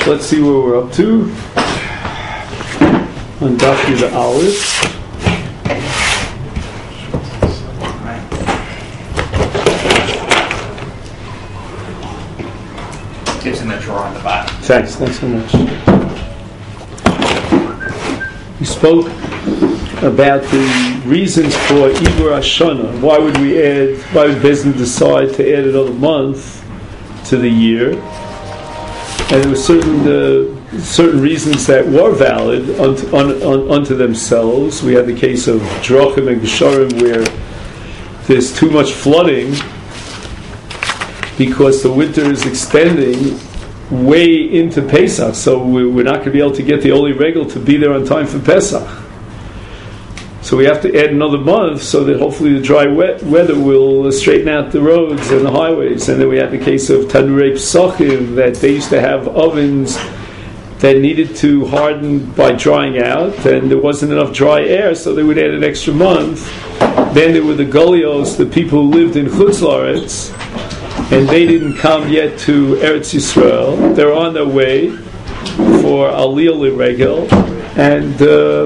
Let's see where we're up to. On Daf Yud Aleph. Gives him a drawer on the bottom. Thanks so much. We spoke about the reasons for Ibur Hashanah. Why would Bezdin decide to add another month to the year? And there were certain reasons that were valid unto themselves. We had the case of Drachim and Gesharim where there's too much flooding because the winter is extending way into Pesach, so we're not going to be able to get the Oli Regel to be there on time for Pesach. So we have to add another month so that hopefully the dry weather will straighten out the roads and the highways. And then we had the case of Tanurei Pesachim, that they used to have ovens that needed to harden by drying out, and there wasn't enough dry air, so they would add an extra month. Then there were the Golios, the people who lived in Chutz La'aretz, and they didn't come yet to Eretz Yisrael. They're on their way for Aliyah L'Regel, and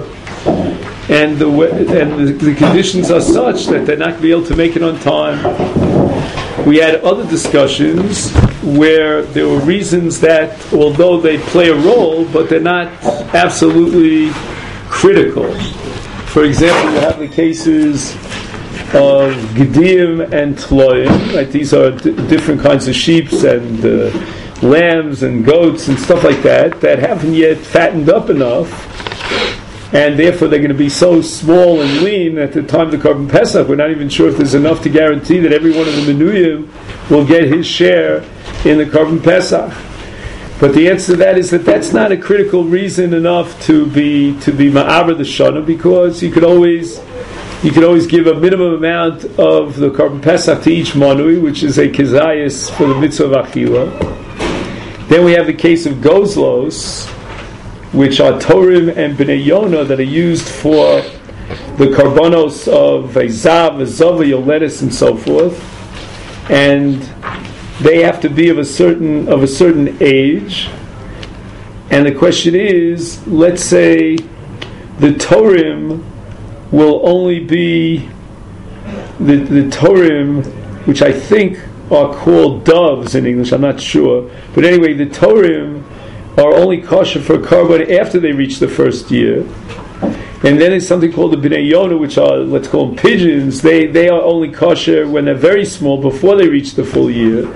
the conditions are such that they're not going to be able to make it on time. We had other discussions where there were reasons that, although they play a role, but they're not absolutely critical. For example, you have the cases of Gedim and Tloim, right? These are different kinds of sheep and lambs and goats and stuff like that haven't yet fattened up enough, and therefore they're going to be so small and lean at the time of the Korban Pesach. We're not even sure if there's enough to guarantee that every one of the Menuyim will get his share in the Korban Pesach. But the answer to that is that that's not a critical reason enough to be Ma'aber the Shana, because you could always give a minimum amount of the Korban Pesach to each Manui, which is a Kezayis for the Mitzvah of Achila. Then we have the case of Gozlos, which are Torim and Bnei Yonah that are used for the Karbonos of a Zav, a Zova, Yoletis, and so forth. And they have to be of a certain age. And the question is, let's say the Torim will only be the Torim, which I think are called doves in English, I'm not sure. But anyway, the Torim are only kosher for Karban after they reach the first year. And then there's something called the Bnei Yonah, which are, let's call them pigeons. They are only kosher when they're very small, before they reach the full year.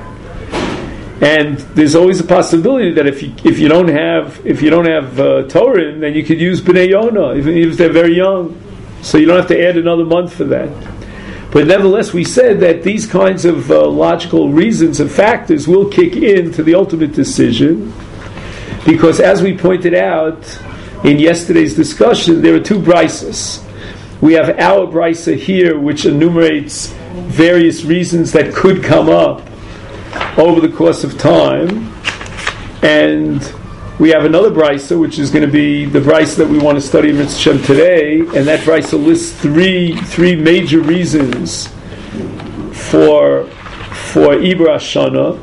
And there's always a possibility that if you don't have Torim, then you could use Bnei Yonah, even if they're very young. So you don't have to add another month for that. But nevertheless, we said that these kinds of logical reasons and factors will kick in to the ultimate decision, because as we pointed out in yesterday's discussion, there are two brises. We have our brisa here, which enumerates various reasons that could come up over the course of time, and we have another brisa, which is going to be the brisa that we want to study in Mitzvah Shem today, and that brisa lists three major reasons for Ibur Hashanah.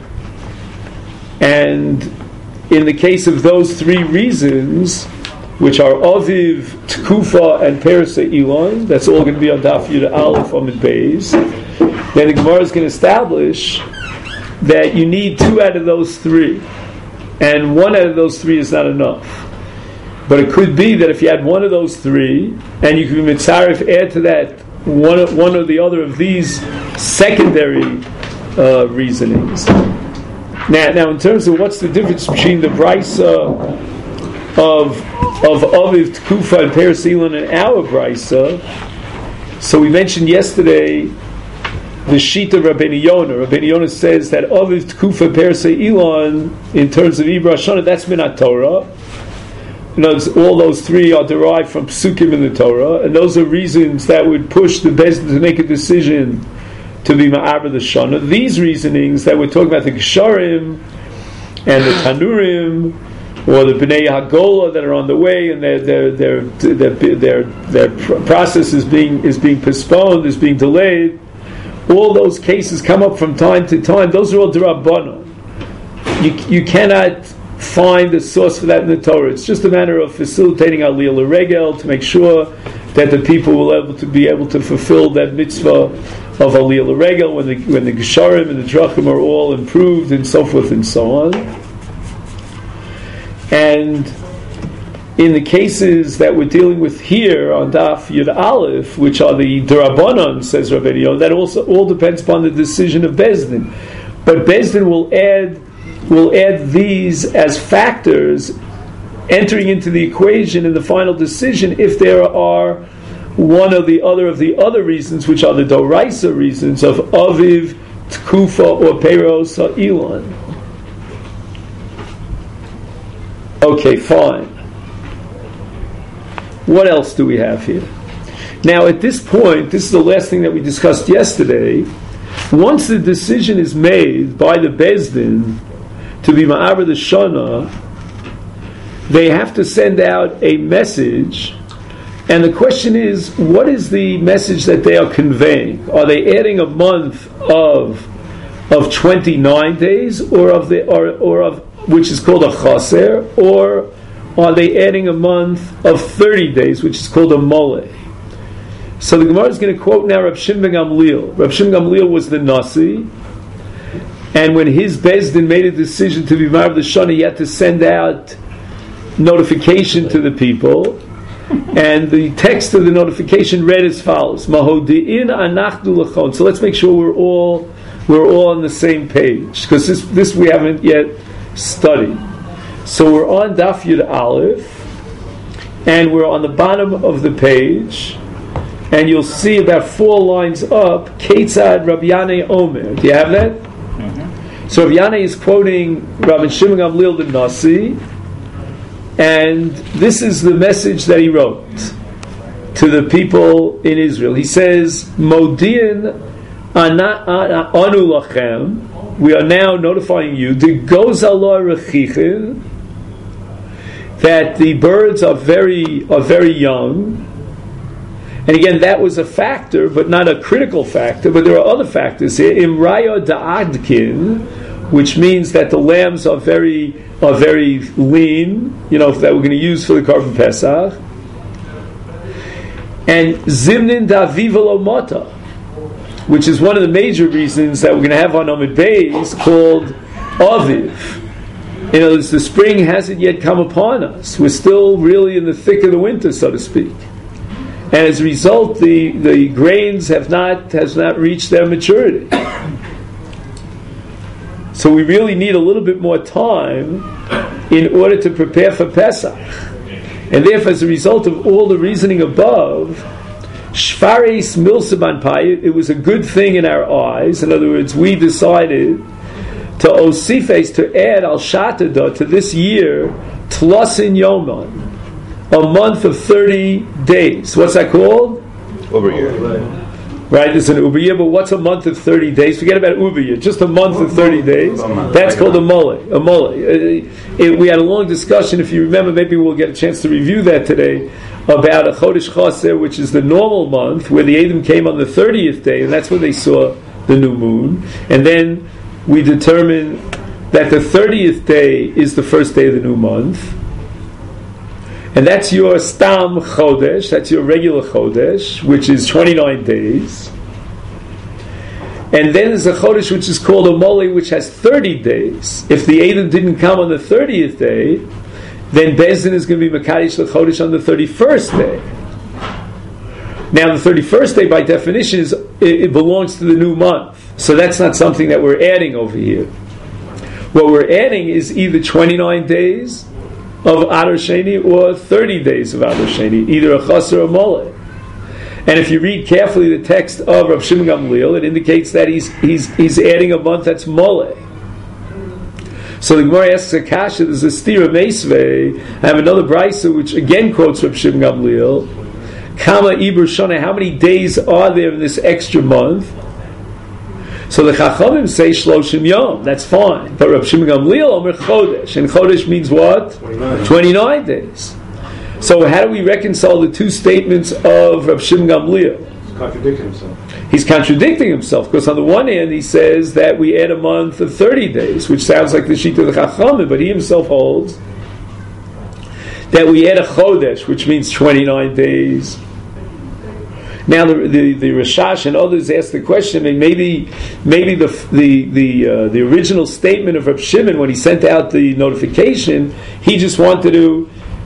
And in the case of those three reasons, which are Aviv, Tkufa, and Perasei Elon, that's all going to be on Daf Yud Aleph Amud Beis, then the Gemara is going to establish that you need two out of those three. And one out of those three is not enough. But it could be that if you had one of those three, and you could mitzaref add to that one or the other of these secondary reasonings. Now, in terms of what's the difference between the brisa of Aviv, Tkufa, and Perasei Elon and our brisa, so we mentioned yesterday the sheet of Rabbeinu Yonah. Rabbeinu Yonah says that Aviv, Tkufa, Perasei Elon, in terms of Ibur Hashanah, that's Minat Torah. In other words, all those three are derived from Psukim in the Torah, and those are reasons that would push the Bezdin to make a decision to be Ma'aber the Shana. These reasonings that we're talking about, the Gesharim and the Tanurim, or the Bnei Hagola that are on the way, and their process is being postponed, is being delayed. All those cases come up from time to time. Those are all D'Rabbanan. You cannot find a source for that in the Torah. It's just a matter of facilitating Aliyah L'Regel to make sure that the people will be able to fulfill that mitzvah of Aliyah L'Regel when the Gesharim and the Drachim are all improved and so forth and so on. And in the cases that we're dealing with here on Daf Yud Aleph, which are the D'Rabbanan, says Rabbeinu Yonah, that also all depends upon the decision of Beis Din. But Beis Din will add these as factors entering into the equation in the final decision if there are one or the other reasons, which are the Doraisa reasons of Aviv, Tkufa, or Peiros Ha'ilon. Okay, fine. What else do we have here? Now, at this point, this is the last thing that we discussed yesterday. Once the decision is made by the Beis Din to be Ma'aber the Shana, they have to send out a message, and the question is, what is the message that they are conveying? Are they adding a month of 29 days, or of which is called a chaser, or are they adding a month of 30 days, which is called a mole? So the Gemara is going to quote now Rab Shimon ben Gamliel. Rab Shimon ben Gamliel was the Nasi, and when his Beis Din made a decision to be Ma'aber the Shana, he had to send out notification to the people, and the text of the notification read as follows: Mahodi'in anachnu lachon. So let's make sure we're all on the same page, because this we haven't yet studied. So we're on Daf Yud Aleph, and we're on the bottom of the page, and you'll see about 4 lines up, Ketzad Rabbi Yanai Omer. Do you have that? Mm-hmm. So Rabbi Yanai is quoting Rabbi Shimon Gamliel the Nasi, and this is the message that he wrote to the people in Israel. He says, Modi'in anu lachem, we are now notifying you, that the birds are very young. And again, that was a factor, but not a critical factor. But there are other factors here. Imraya da'adkin, which means that the lambs are very lean. That we're going to use for the Korban Pesach. And zimnin da'viva mata, which is one of the major reasons that we're going to have on Amud Beis called Aviv. In other words, the spring hasn't yet come upon us. We're still really in the thick of the winter, so to speak. And as a result, the grains has not reached their maturity. So we really need a little bit more time in order to prepare for Pesach. And therefore, as a result of all the reasoning above, Shvares Milsaban Pai, it was a good thing in our eyes. In other words, we decided to Osifes, to add Al Shatada to this year, Tlasin Yoman, a month of 30 days. What's that called? Ubiyah. Right, it's an Ubiyah, but what's a month of 30 days? Forget about Ubiyah, just a month of 30 days. That's called a mole. A mole. We had a long discussion, if you remember, maybe we'll get a chance to review that today, about a Chodesh Chaser, which is the normal month, where the Edom came on the 30th day, and that's when they saw the new moon. And then we determined that the 30th day is the first day of the new month. And that's your Stam Chodesh, that's your regular Chodesh, which is 29 days. And then there's a Chodesh which is called a Mole, which has 30 days. If the Edom didn't come on the 30th day, then Beis Din is going to be Mekadesh the Chodesh on the 31st day. Now the 31st day, by definition, it belongs to the new month. So that's not something that we're adding over here. What we're adding is either 29 days of Adar Sheni or 30 days of Adar Sheni, either a Chaser or a Mole. And if you read carefully the text of Rav Shimon Gamliel, it indicates that he's adding a month that's Mole. So the Gemara asks a kasha, there's a Stira Meisvei. I have another Brisa which again quotes Rav Shimon Gamliel. Kama Ibur Shana, how many days are there in this extra month? So the Chachamim say Shloshim Yom, that's fine. But Rav Shimon Gamliel Omer Chodesh, and Chodesh means what? 29 days. So how do we reconcile the two statements of Rav Shimon Gamliel? He's contradicting himself. he's contradicting himself, because on the one hand he says that we add a month of 30 days, which sounds like the Shita of the Chachamim, but he himself holds that we add a Chodesh, which means 29 days. Now the Rashash and others ask the question, and maybe the original statement of Reb Shimon when he sent out the notification, he just wanted to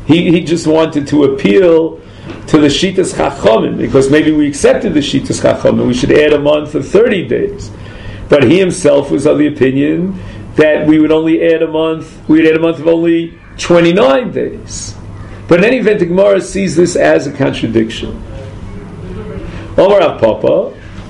appeal to the Shitas Chachamim, because maybe we accepted the Shitas Chachamim, we should add a month of 30 days. But he himself was of the opinion that we would add a month of only 29 days. But in any event, the Gemara sees this as a contradiction. Omar Rav Papa,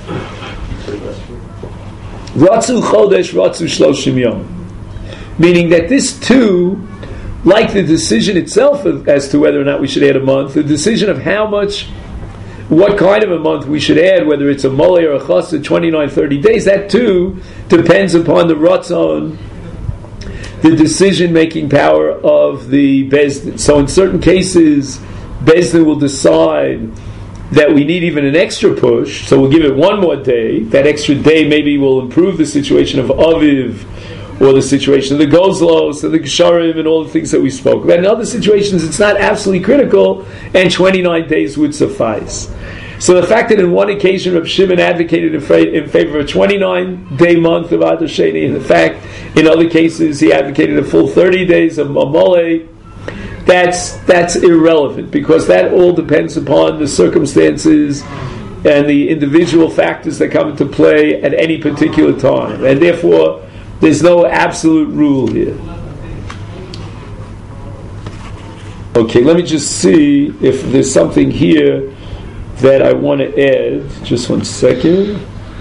Ratzu Chodesh, Ratzu Shloshim Yom, meaning that this too, like the decision itself as to whether or not we should add a month, the decision of how much, what kind of a month we should add, whether it's a molei or a chassid, 29, 30 days, that too depends upon the ratzon, the decision-making power of the Bezdin. So in certain cases, Bezdin will decide that we need even an extra push, so we'll give it one more day. That extra day maybe will improve the situation of Aviv, or the situation of the Gozlos, or the Gsharim, and all the things that we spoke about. In other situations, it's not absolutely critical, and 29 days would suffice. So the fact that in one occasion Reb Shimon advocated in favor of a 29-day month of Adar Sheni, and the fact in other cases he advocated a full 30 days of Mamole, that's irrelevant, because that all depends upon the circumstances and the individual factors that come into play at any particular time, and therefore there's no absolute rule here. Okay, let me just see if there's something here that I want to add. Just one second.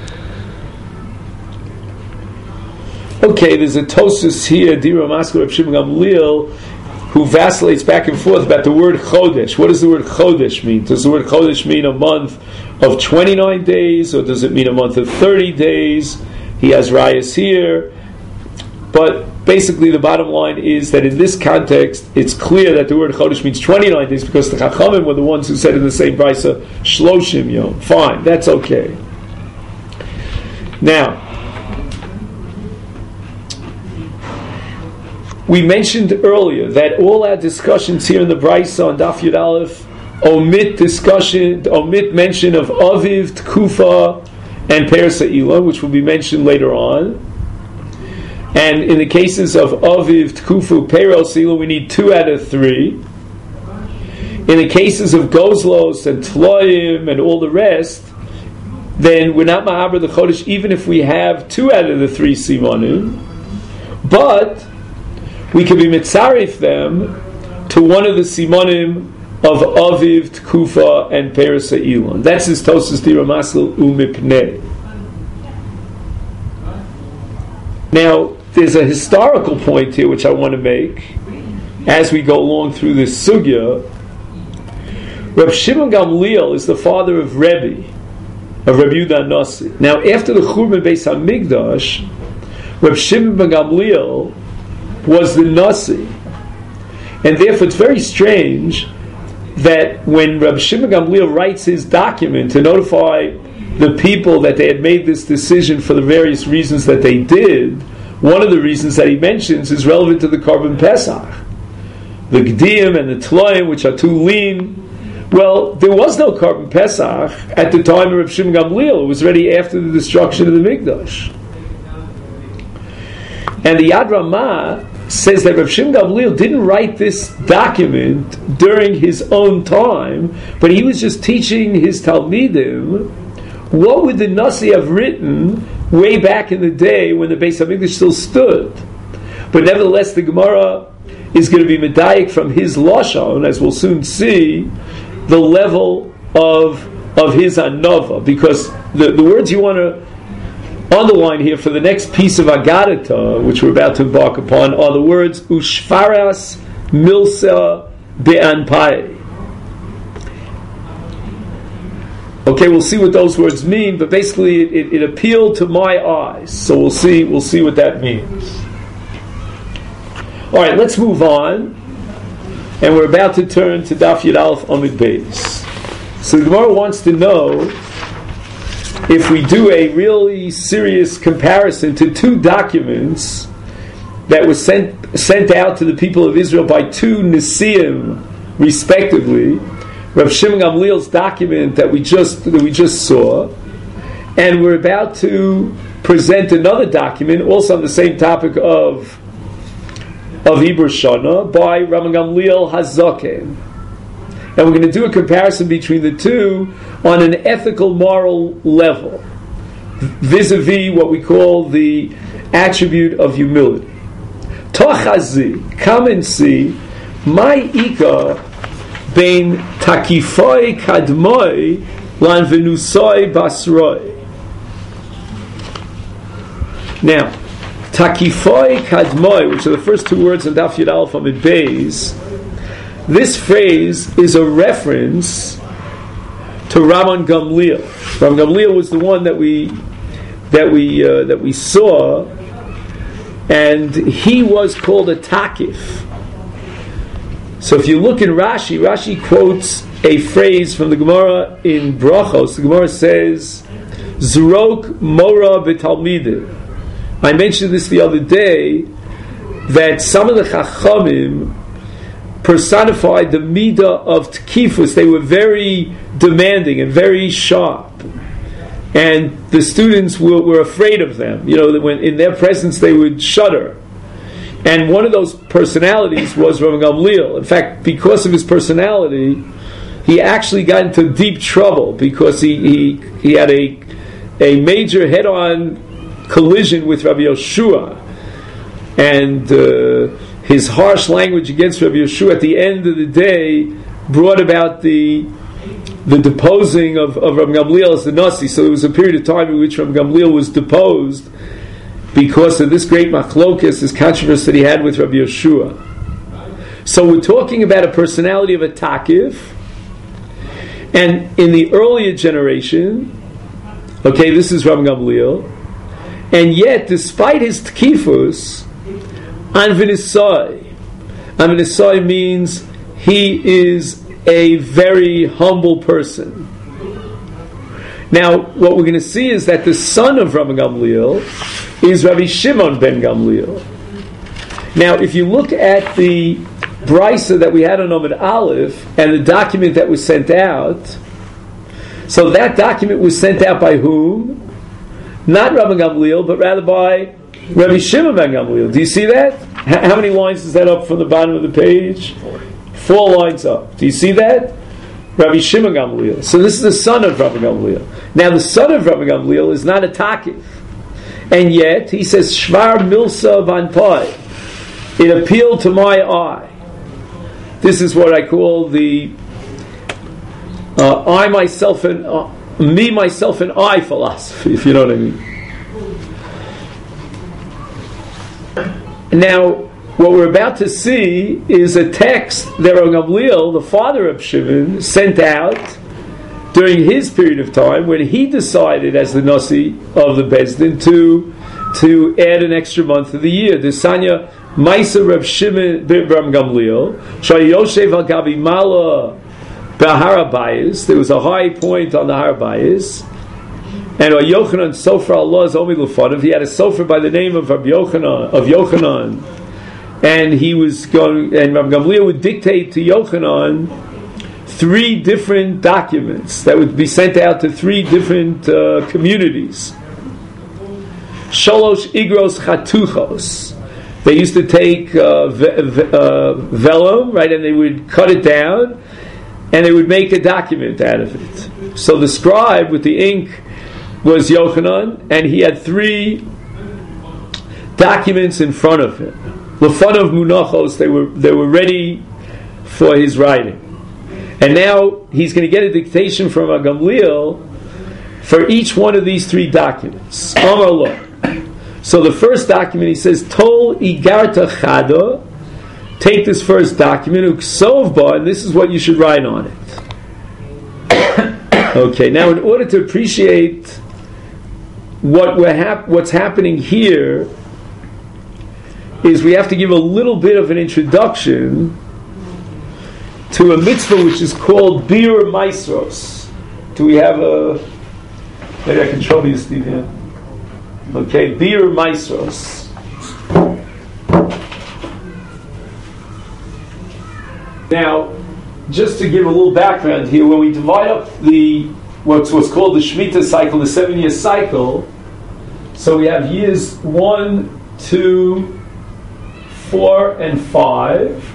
Okay, there's a Tosfos here, Dira Maskar Reb Shimon Gamliel, who vacillates back and forth about the word Chodesh. What does the word Chodesh mean? Does the word Chodesh mean a month of 29 days, or does it mean a month of 30 days? He has rayas here. But basically the bottom line is that in this context, it's clear that the word Chodesh means 29 days, because the Chachamim were the ones who said in the same brisa, Shloshim Yom. Fine, that's okay. Now, we mentioned earlier that all our discussions here in the brisa on Daf Yud Aleph omit mention of Aviv, Tkufa, and Peres Ha'ila, which will be mentioned later on. And in the cases of Aviv, Tkufu, Peres Ha'ila, we need 2 out of 3. In the cases of Gozlos and Tloim and all the rest, then we're not ma'aber the Chodesh even if we have 2 out of the 3 simanim. But we can be mitzarif them to one of the simanim of Aviv, Tkufa, and Peres Ha'ila. That's his Tosfos Dira Maskal Umipnei. Now, there's a historical point here which I want to make as we go along through this sugya. Reb Shimon Gamliel is the father of Rebbe Yehuda Nasi. Now, after the Churban Beis Hamikdash, Reb Shimon ben Gamliel was the Nasi, and therefore it's very strange that when Reb Shimon ben Gamliel writes his document to notify the people that they had made this decision for the various reasons that they did, one of the reasons that he mentions is relevant to the Korban Pesach. The Gdiyim and the Tloim, which are too lean. Well, there was no Korban Pesach at the time of Reb Shimon Gamliel. It was already after the destruction of the Mikdash. And the Yad Ramah says that Reb Shimon Gamliel didn't write this document during his own time, but he was just teaching his Talmidim what would the Nasi have written way back in the day when the Beis HaMikdash still stood. But nevertheless, the Gemara is going to be medayik from his lashon, as we'll soon see, the level of his anova, because the words you want to underline here for the next piece of Agadata, which we're about to embark upon, are the words Ushfaras Milsa Be'anpai. Okay, we'll see what those words mean, but basically it appealed to my eyes. So we'll see what that means. All right, let's move on, and we're about to turn to Daf Yud Aleph Amud Beis. So the Gemara wants to know if we do a really serious comparison to two documents that were sent out to the people of Israel by two Nesiim, respectively, Rav Shimon Gamliel's document that we just saw, and we're about to present another document, also on the same topic of Ibur Shana, by Rav Gamliel Hazaken. And we're going to do a comparison between the two on an ethical, moral level, vis-a-vis what we call the attribute of humility. Tochazi, come and see, my ika bein takifoi kadmoi lan venusoi basroi. Now, takifoi kadmoi, which are the first two words in Daf Yud Aleph Amud Beis, this phrase is a reference to Rabban Gamliel. Rabban Gamliel was the one that we saw, and he was called a takif. So if you look in Rashi quotes a phrase from the Gemara in Brachos. The Gemara says, "Zrok mora b'talmidim." I mentioned this the other day, that some of the Chachamim personified the midah of tkifus. They were very demanding and very sharp, and the students were afraid of them. You know, that when in their presence they would shudder. And one of those personalities was Rav Gamliel. In fact, because of his personality, he actually got into deep trouble because he had a major head-on collision with Rabbi Yoshua, and his harsh language against Rabbi Yoshua at the end of the day brought about the deposing of Rabbi Gamliel as the Nasi. So there was a period of time in which Rabbi Gamliel was deposed because of this great machlokas, this controversy that he had with Rabbi Yoshua. So we're talking about a personality of a takif, and in the earlier generation, okay, this is Rabbi Gamliel, and yet despite his tkifus, Anvinisai means he is a very humble person. Now, what we're going to see is that the son of Rabbi Gamliel is Rabbi Shimon ben Gamliel. Now, if you look at the brisa that we had on Amud Aleph and the document that was sent out, so that document was sent out by whom? Not Rabbi Gamliel, but rather by Rabbi Shimon ben Gamliel. Do you see that? How many lines is that up from the bottom of the page? 4 lines up. Do you see that? Rabbi Shimon Gamliel. So this is the son of Rabbi Gamliel. Now the son of Rabbi Gamliel is not a takif, and yet he says Shvar Milsa Vanpai. It appealed to my eye. This is what I call the I myself and me myself and I philosophy, if you know what I mean. Now, what we're about to see is a text that Rabbi Gamliel, the father of Shimon, sent out during his period of time when he decided, as the Nasi of the Bezdin, to add an extra month of the year. The Sanya Maisa Reb Shimon ben Gamliel, Shayoshev al Gabi Mala Bahar Bayis. There was a high point on the Har Bayis, and Yochanan Sofer Allah's Omi Lufanov. He had a sofer by the name of Rabbi Yochanan, and he was going. And Rabbi Gamliel would dictate to Yochanan 3 different documents that would be sent out to 3 different communities. Sholosh Igros Chatuchos. They used to take vellum, right, and they would cut it down, and they would make a document out of it. So the scribe with the ink was Yochanan, and he had 3 documents in front of him. Lefanav Munachos, they were ready for his writing. And now he's going to get a dictation from a Gamliel for each one of these 3 documents. Amar lo. So the first document, he says, Tol Igarta Chada, take this first document, Uksovba, and this is what you should write on it. Okay, now in order to appreciate what's happening here, is we have to give a little bit of an introduction to a mitzvah which is called Bir Maisros. Do we have Maybe I can trouble you, Steve, here. Okay, Bir Maisros. Now, just to give a little background here, when we divide up what's called the Shemitah cycle, the 7-year cycle, so we have years 1, 2, 4, and 5.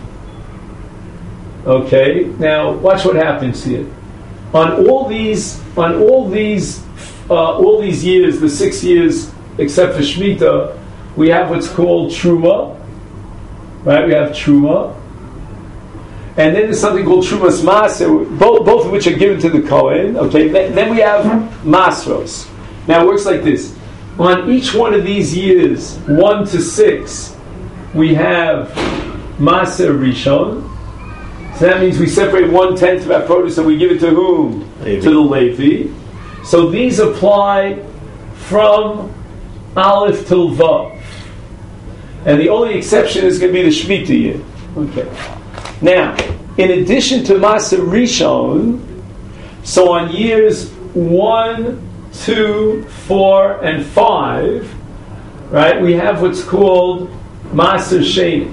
Okay, now watch what happens here. On all these years, the 6 years except for Shemitah, we have what's called Truma. Right, we have Truma. And then there's something called Trumas Maser, both of which are given to the Kohen. Okay, then we have Masros. Now it works like this. On each one of these years, 1 to 6, we have Maser Rishon. So that means we separate 1/10 of our produce and we give it to whom? Levi. To the Levi. So these apply from Aleph till Vav. And the only exception is going to be the Shemitah year. Okay. Now, in addition to Maser Rishon, so on years 1, 2, 4, and 5, right, we have what's called Maser Sheni.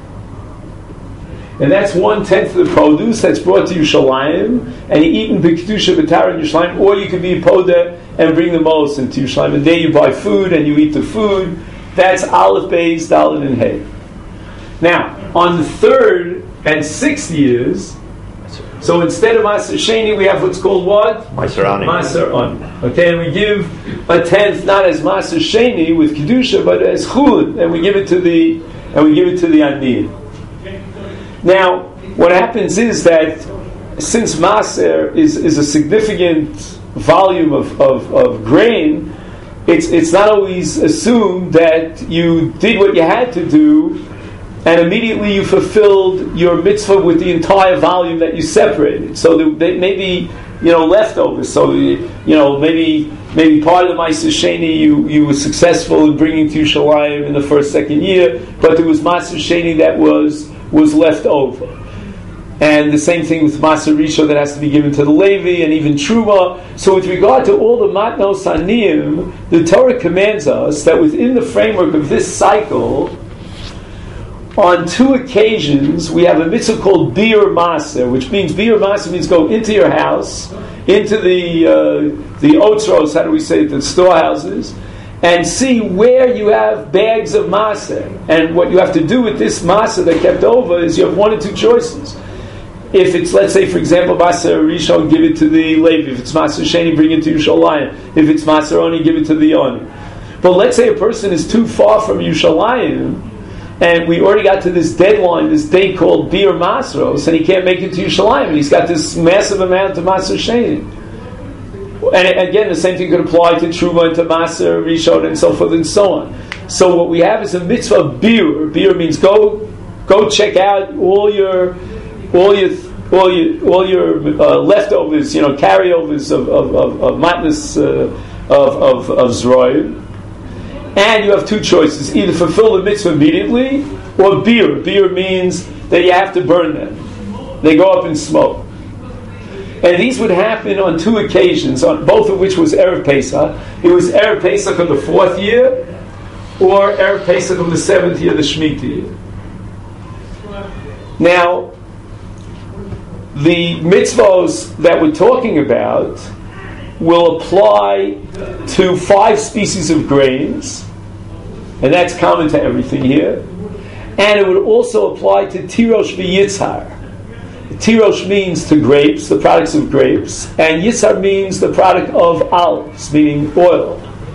And that's 1/10 of the produce that's brought to Yerushalayim, and you eat in B'Kedusha B'Tara in Yerushalayim, or you can be a Poda and bring the most into Yerushalayim. And there you buy food and you eat the food. That's Aleph, Beis, Dalet, and Hey. Now, on the 3rd and 6th years, so instead of Maser Sheni, we have what's called what? Maser Ani. Maser Ani. Okay, and we give 1/10 not as Maser Sheni with Kedusha, but as Chulin, and we give it to the Aniyim. Now, what happens is that since Maser is a significant volume of grain, it's not always assumed that you did what you had to do and immediately you fulfilled your mitzvah with the entire volume that you separated. So there may be, leftovers. So, maybe part of the Maser Sheni you were successful in bringing to Yerushalayim in the 1st, 2nd year, but there was Maser Sheni that was left over. And the same thing with Maser Rishon that has to be given to the Levi, and even Truma. So with regard to all the Matnos Aniyim, the Torah commands us that within the framework of this cycle, on 2 occasions, we have a mitzvah called Bir Maser, which means Bir Maser means go into your house, into the Otzros, how do we say it, the storehouses, and see where you have bags of Maser. And what you have to do with this Maser that kept over is you have 1 or 2 choices. If it's, let's say, for example, Maser Rishon, give it to the Levi. If it's Maser Sheni, bring it to Yerushalayim. If it's Maser Oni, give it to the Oni. But let's say a person is too far from Yerushalayim, and we already got to this deadline, this day called Bir Masros, and he can't make it to Yerushalayim, and he's got this massive amount of Maser Sheni. And again, the same thing could apply to Truma and to Maser Rishon and so forth and so on. So what we have is a mitzvah of Bir. Bir means go check out all your leftovers, carryovers of matnas of Zroim. And you have 2 choices: either fulfill the mitzvah immediately, or Bir. Bir means that you have to burn them; they go up in smoke. And these would happen on 2 occasions, on both of which was Erev Pesach. It was Erev Pesach of the 4th year, or Erev Pesach of the 7th year, the Shemitah year. Now, the mitzvahs that we're talking about will apply to 5 species of grains, and that's common to everything here. And it would also apply to Tirosh v'Yitzhar. Tirosh means to grapes, the products of grapes, and Yitzhar means the product of olives, meaning oil.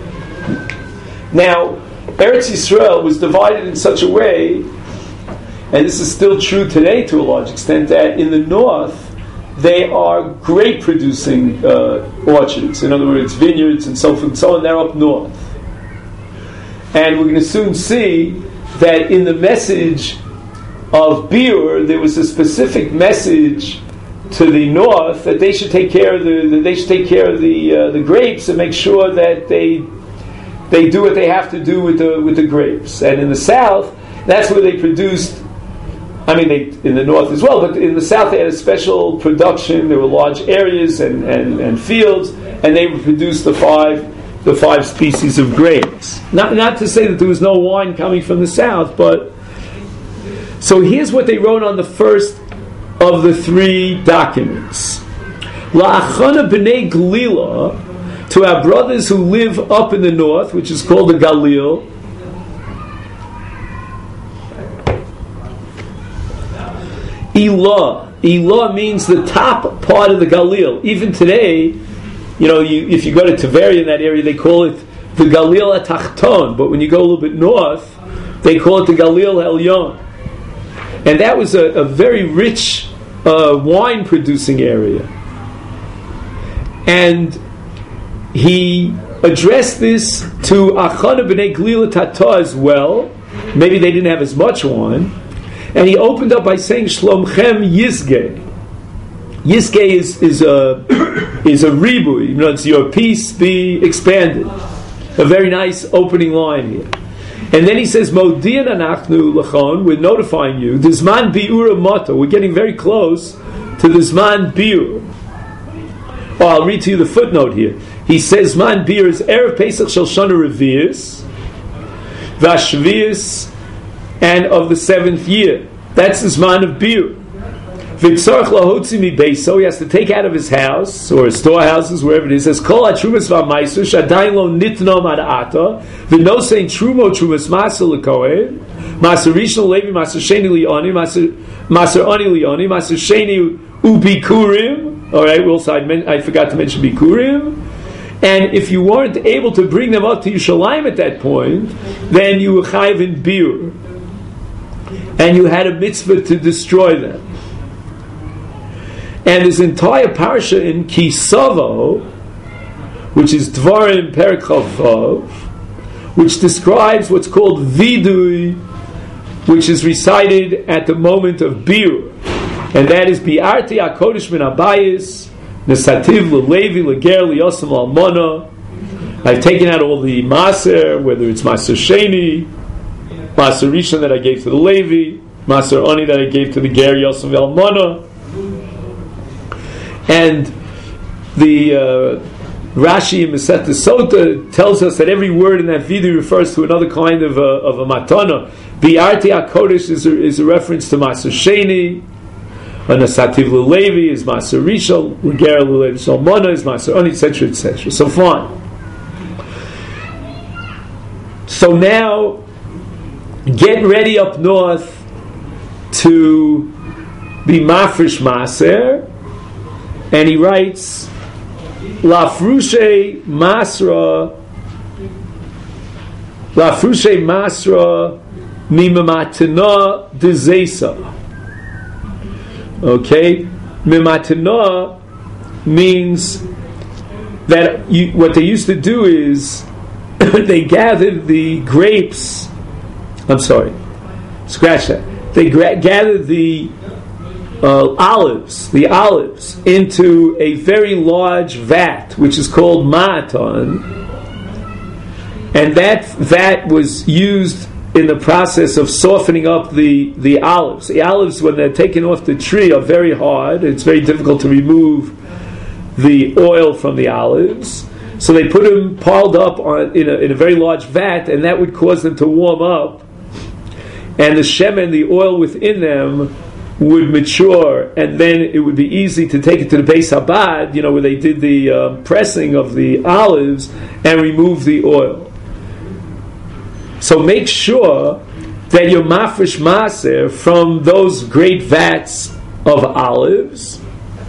Now, Eretz Yisrael was divided in such a way, and this is still true today to a large extent, that in the north, they are grape producing orchards. In other words, vineyards and so forth and so on. They're up north. And we're going to soon see that in the message of Bir, there was a specific message to the north that they should take care of the grapes and make sure that they do what they have to do with the grapes. And in the south, that's where they produced. They in the north as well, but in the south they had a special production. There were large areas and fields, and and they would produce the five species of grains. Not to say that there was no wine coming from the south, but so here's what they wrote on the first of the three documents. La'achana b'nei Galila, to our brothers who live up in the north, which is called the Galil. Elah means the top part of the Galil. Even today, if you go to Tveria in that area, they call it the Galil HaTachton. But when you go a little bit north, they call it the Galil Elyon. And that was a very rich wine-producing area. And he addressed this to Achana b'nei Galila Tata as well. Maybe they didn't have as much wine. And he opened up by saying, Shlomchem Yizgeh. Yizgeh is a ribui. It's your peace be expanded. A very nice opening line here. And then he says, Modian anachnu lachon, we're notifying you, the Zman bi'ura mata, we're getting very close to the Zman bi'ur. Oh, I'll read to you the footnote here. He says, Zman bi'ur is Erev Pesach Shel Shana Revi'is, Vashvi'is, and of the 7th year. That's the Zman of bi'ur. V'tzorach lahotzi mi beiso, he has to take out of his house, or his storehouses, wherever it is, says, Kol ha-trumas v'ha-maiser, shadayin lo nitnom ad ata, v'nosein trumo trumas maser l'kohen, maser rishon levi, maser sheni li'oni, maser ani li'oni, maser sheni ubikurim, alright, I forgot to mention bikurim, and if you weren't able to bring them up to Yerushalayim at that point, then you were chayiv in biur, and you had a mitzvah to destroy them. And his entire parsha in Kisavo, which is Dvarim Perek Chavav, which describes what's called Vidui, which is recited at the moment of Biur, and that is Bi'arti HaKodesh Min Abayis, Nesativ L'Levi L'Ger L'Yosem L'Almona. I've taken out all the Maser, whether it's Maser Sheni, Maser Rishon that I gave to the Levi, Maser Ani that I gave to the Ger Yosem L'Almona. And the Rashi in Masechet Sota tells us that every word in that vidu refers to another kind of a matana. Bi'arti HaKodesh is a reference to Maser Sheni. Anasativ L'Levi is Maser Rishon. L'Ger L'Levi Shalmona is Maser Ani, etc., etc. So fine. So now, get ready up north to be Mafresh Maser. And he writes, Lafrushe Masra Mimamatana Dezesa. Okay? Mimatana means that what they used to do is they gathered the grapes. I'm sorry. Scratch that. They gathered the olives into a very large vat, which is called ma'atan, and that vat was used in the process of softening up the olives. The olives, when they're taken off the tree, are very hard. It's very difficult to remove the oil from the olives. So they put them piled up in a very large vat, and that would cause them to warm up, and the shemen, the oil within them, would mature, and then it would be easy to take it to the Beis Habad, where they did the pressing of the olives and remove the oil. So make sure that your mafresh maser from those great vats of olives,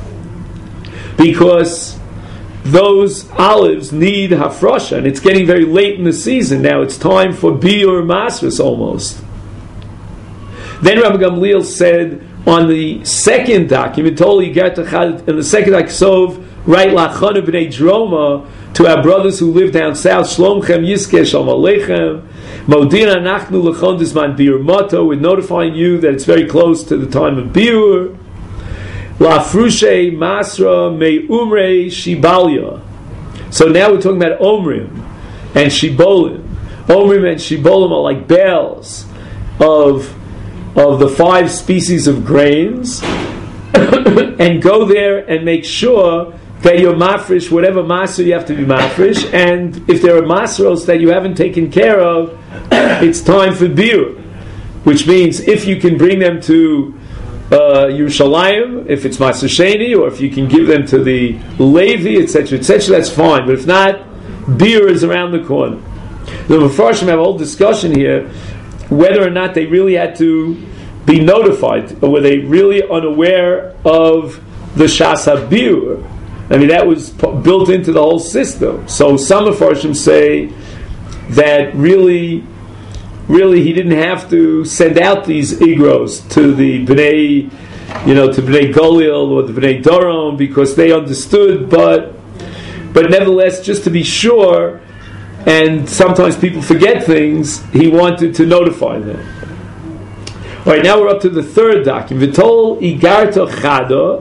because those olives need hafrosha, and it's getting very late in the season now. It's time for biur masras almost. Then Rabbi Gamliel said, on the second document, in the second Aksov, write Lachana b'nei Droma to our brothers who live down south. Shlomchem Yizkeh Shalom Aleichem. Modina Nachnu Lachon Dizman Biur Mata. We're notifying you that it's very close to the time of Biur. Lafrushe Masra Me Umre Shibalia. So now we're talking about Omrim and Shibolim. Omrim and Shibolim are like bales of the 5 species of grains, and go there and make sure that you're mafresh, whatever maser you have to be mafresh, and if there are maseros that you haven't taken care of, it's time for biur, which means if you can bring them to Yerushalayim, if it's maser sheni, or if you can give them to the Levi, etc., that's fine. But if not, biur is around the corner. The Mefarshim have a whole discussion here whether or not they really had to be notified, or were they really unaware of the Shas HaBiur. I mean, that was built into the whole system. So some Mefarshim say that really he didn't have to send out these igros to the Bnei, to Bnei Golil or the Bnei Doron, because they understood, but nevertheless, just to be sure, and sometimes people forget things, he wanted to notify them. All right, now we're up to the third document. V'tol igarto chada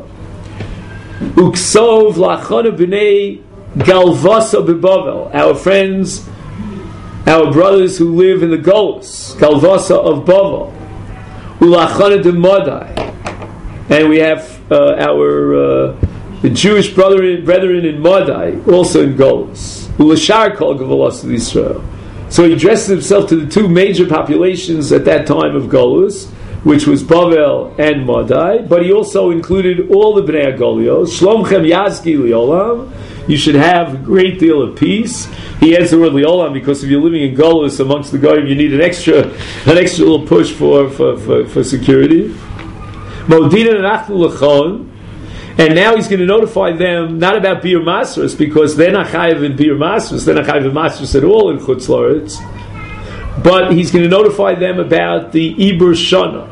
uksov lachona b'nei galvasa b'Bavel. Our friends, our brothers who live in the Golus, galvasa of Bavel, ulachona d'modai, and we have our the Jewish brethren in Modai, also in Golus. Ulashar kol gavalos of Israel. So he addresses himself to the two major populations at that time of Golus, which was Bavel and Modai, but he also included all the Bnei Agolios. Shlomchem yazki liolam. You should have a great deal of peace. He adds the word liolam because if you're living in Golus amongst the Goyim, you need an extra little push for security. Modina nachnu lachon. And now he's going to notify them not about Biur Masros, because they're not chayiv in Biur Masros, they're not chayiv in Masros at all in Chutz La'aretz, but he's going to notify them about the Ibur Shana.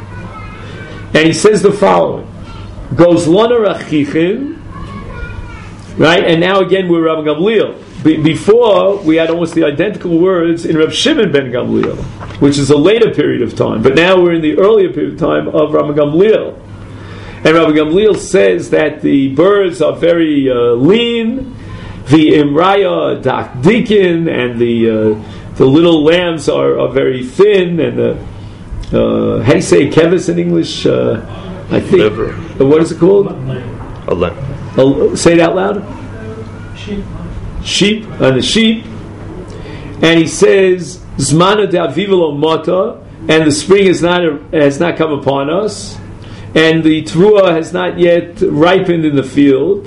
And he says the following: Goes lana rachichin, right? And now again we're Rabbi Gamliel. Before we had almost the identical words in Reb Shimon ben Gamliel, which is a later period of time, but now we're in the earlier period of time of Rabbi Gamliel. And Rabbi Gamliel says that the birds are very lean, the imraya dakdikin, and the little lambs are very thin, and how do you say kevis in English? I think. Liver. What is it called? A lamb. Say it out loud. Sheep. And the sheep. And he says zmana de'avivelo mata, and the spring has not come upon us. And the teruah has not yet ripened in the field.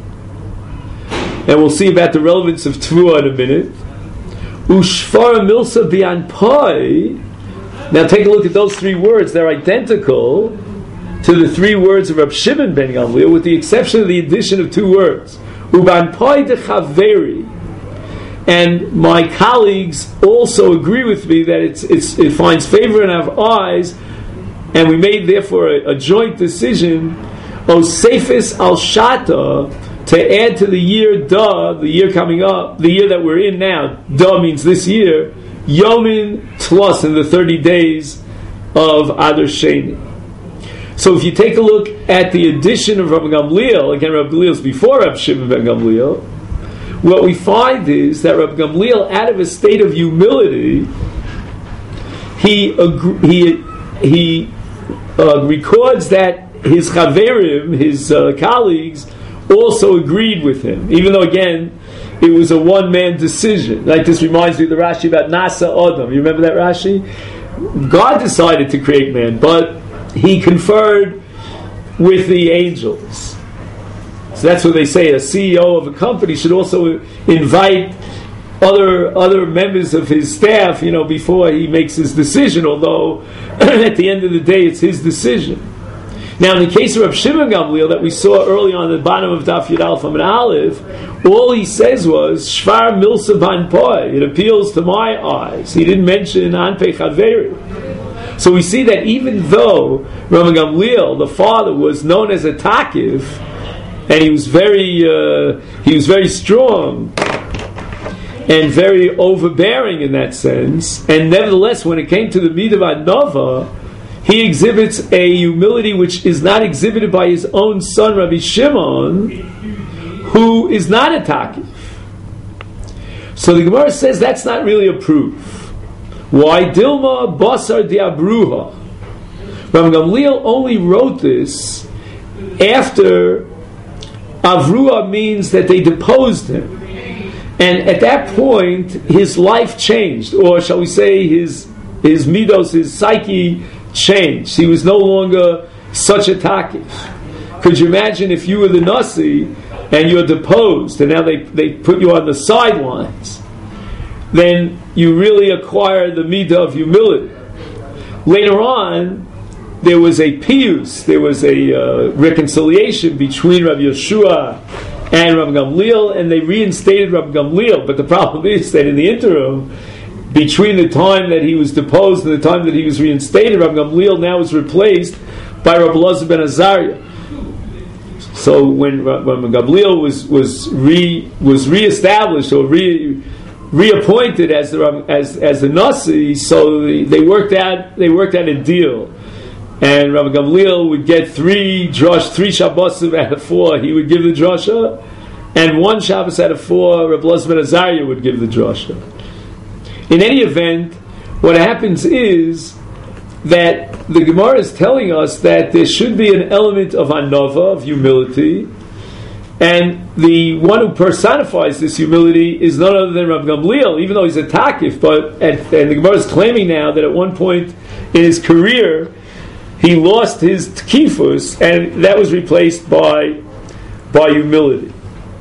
And we'll see about the relevance of teruah in a minute. Ushfara milsa bi'anpai. Now take a look at those three words. They're identical to the three words of Reb Shimon ben Gamliel, with the exception of the addition of two words. Ubanpai de chaveri. And my colleagues also agree with me that it finds favor in our eyes. And we made, therefore, a joint decision, Osefis al Shata, to add to the year Da, the year coming up, the year that we're in now. Da means this year, Yomin Tlos, in the 30 days of Adar Sheni. So if you take a look at the addition of Rabbi Gamliel, again, Rabbi Gamliel is before Rabbi Shimon ben Gamliel, what we find is that Rabbi Gamliel, out of a state of humility, he records that his chaverim, his colleagues, also agreed with him, even though again it was a one-man decision. Like this reminds me of the Rashi about Nasa Adam. You remember that Rashi? God decided to create man, but he conferred with the angels. So that's what they say. A CEO of a company should also invite other members of his staff, before he makes his decision, although at the end of the day it's his decision. Now in the case of Reb Shimon Gamliel that we saw early on the bottom of Daf Yud Aleph and Aleph, all he says was Shvar Milsa Ban Poi. It appeals to my eyes. He didn't mention Anpei Chaveri. So we see that even though Rabbi Gamliel, the father, was known as a takiv, and he was very strong and very overbearing in that sense, and nevertheless, when it came to the Midah Nova, he exhibits a humility which is not exhibited by his own son, Rabbi Shimon, who is not a takif. So the Gemara says that's not really a proof. Why? Dilma Basar Diabruha. Rabbi Gamliel only wrote this after Avrua means that they deposed him. And at that point, his life changed, or shall we say, his midos, his psyche changed. He was no longer such a takif. Could you imagine if you were the Nasi and you're deposed, and now they put you on the sidelines? Then you really acquire the midah of humility. Later on, there was a piyus, there was a reconciliation between Rabbi Yeshua and Rabbi Gamliel, and they reinstated Rabbi Gamliel. But the problem is that in the interim, between the time that he was deposed and the time that he was reinstated, Rabbi Gamliel now was replaced by Rabbi Elazar ben Azariah. So when Rabbi Gamliel was reestablished or reappointed as the Nasi, so they worked out a deal. And Rabbi Gamliel would get three Shabbosim out of 4. He would give the drasha, and 1 Shabbos out of 4, Rabbi Elazar ben Azariah would give the drasha. In any event, what happens is that the Gemara is telling us that there should be an element of anova, of humility, and the one who personifies this humility is none other than Rabbi Gamliel, even though he's a takif. And the Gemara is claiming now that at one point in his career, he lost his tkifus, and that was replaced by humility.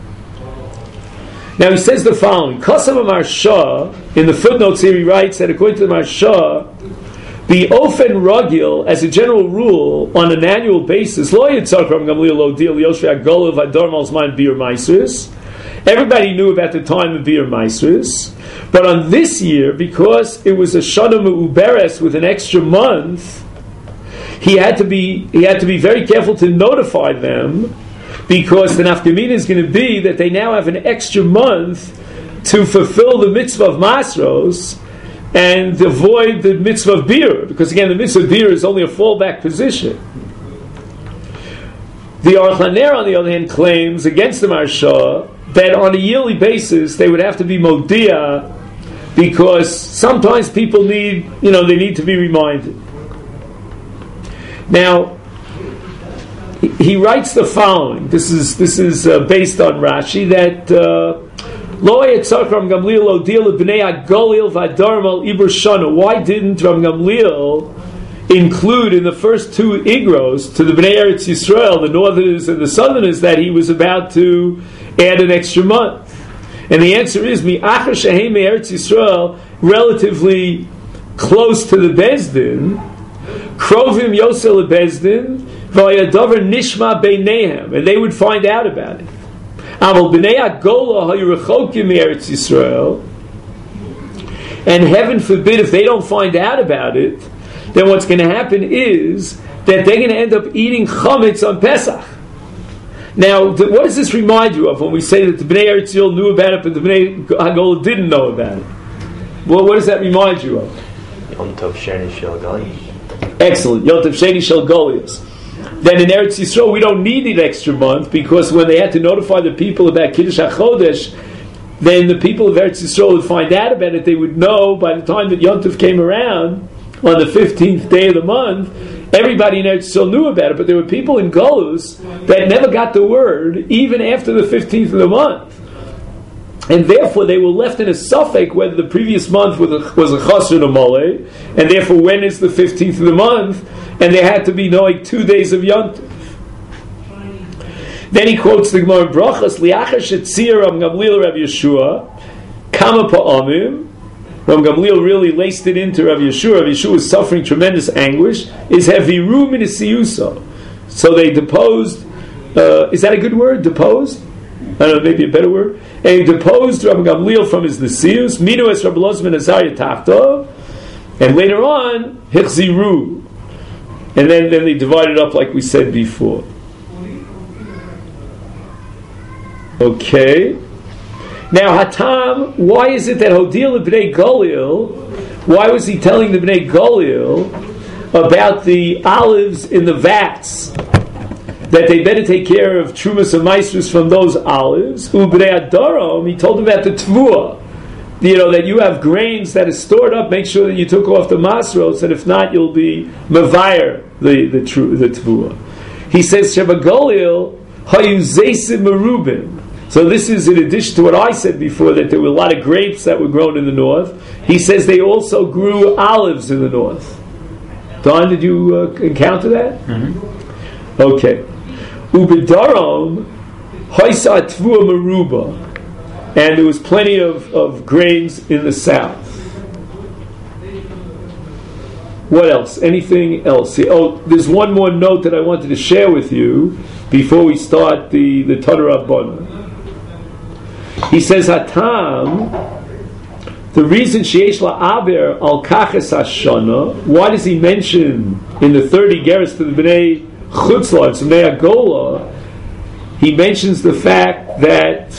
Now he says the following: Kosav Marsha, in the footnotes here he writes that according to the Marsha, the ofen ragil, as a general rule, on an annual basis, lo yitzak Rabbi Gamliel lo deal yoshvei agolav adar malzman bir meisers. Everybody knew about the time of bir meisers, but on this year, because it was a shana me'uberes with an extra month, he had to be very careful to notify them, because the nafkamina is going to be that they now have an extra month to fulfill the mitzvah of masros and avoid the mitzvah of beer, because again the mitzvah of beer is only a fallback position. The Aruch LaNer, on the other hand, claims against the Marsha that on a yearly basis they would have to be modia, because sometimes people need to be reminded. Now he writes the following. This is based on Rashi, that Lo Yitzak Rabbi Gamliel lo deal b'nei Agolil v'Adarmal Ibur Shana. Why didn't Rabbi Gamliel include in the first 2 igros to the Bnei Eretz Yisrael, the northerners and the southerners, that he was about to add an extra month? And the answer is mi'achar shehem Eretz Yisrael, relatively close to the Bezdin, Krovim Yosel Bezdin, v'ayadavar nishma beinehem, and they would find out about it. Aval b'nei Agola ha'yirechokim Eretz Yisrael, and heaven forbid if they don't find out about it, then what's going to happen is that they're going to end up eating chametz on Pesach. Now, what does this remind you of when we say that the Bnei Eretz Yisrael knew about it, but the Bnei Agola didn't know about it? Well, what does that remind you of? Yom Tov Sheni Shel Goliath. Excellent. Yom Tov Sheni Shel Goliath. Then in Eretz Yisrael, we don't need an extra month, because when they had to notify the people about Kiddush HaChodesh, then the people of Eretz Yisrael would find out about it. They would know by the time that Yom Tov came around, on the 15th day of the month, everybody in Eretz Yisrael knew about it. But there were people in Golus that never got the word, even after the 15th of the month. And therefore, they were left in a suffix whether the previous month was a chasr or mole, and therefore when is the 15th of the month, and there had to be 2 days of Yom Tov. Then he quotes the Gemara in Brachos, Liachar shetzir Rabbi Gamliel Rabbi Yeshua, Kama pa'amim. Rabbi Gamliel really laced it into Rabbi Yeshua. Rabbi Yeshua was suffering tremendous anguish. Is heviru min siyuso. So they deposed. Is that a good word? Deposed? I don't know, maybe a better word. And he deposed Rabbi Gamliel from his nesius. Minu es Rabbi Elazar ben Azariah tachto. And later on, hichziru. And then they divided up like we said before. Okay. Now, Hatam, why is it that Hodil B'nai Golil, why was he telling the B'nai Golil about the olives in the vats, that they better take care of Trumas and Maestros from those olives? U'B'nai Adorom, he told them about the Tvua, that you have grains that is stored up, make sure that you took off the Masros, and if not, you'll be Mavire, the Tvua. He says, Sheba Golil, Hayuzesim merubim. So this is in addition to what I said before, that there were a lot of grapes that were grown in the north. He says they also grew olives in the north. Don, did you encounter that? Mm-hmm. Okay. Ubedarom Haisa Tvua Meruba. And there was plenty of grains in the south. What else? Anything else? Oh, there's one more note that I wanted to share with you before we start the Tanur Rabbana. He says, Hatam, the reason Sheyesh La'aber al Kaches Hashana, why does he mention in the 30 Geras to the Bnei Chutzlar, to Bnei Agola, he mentions the fact that,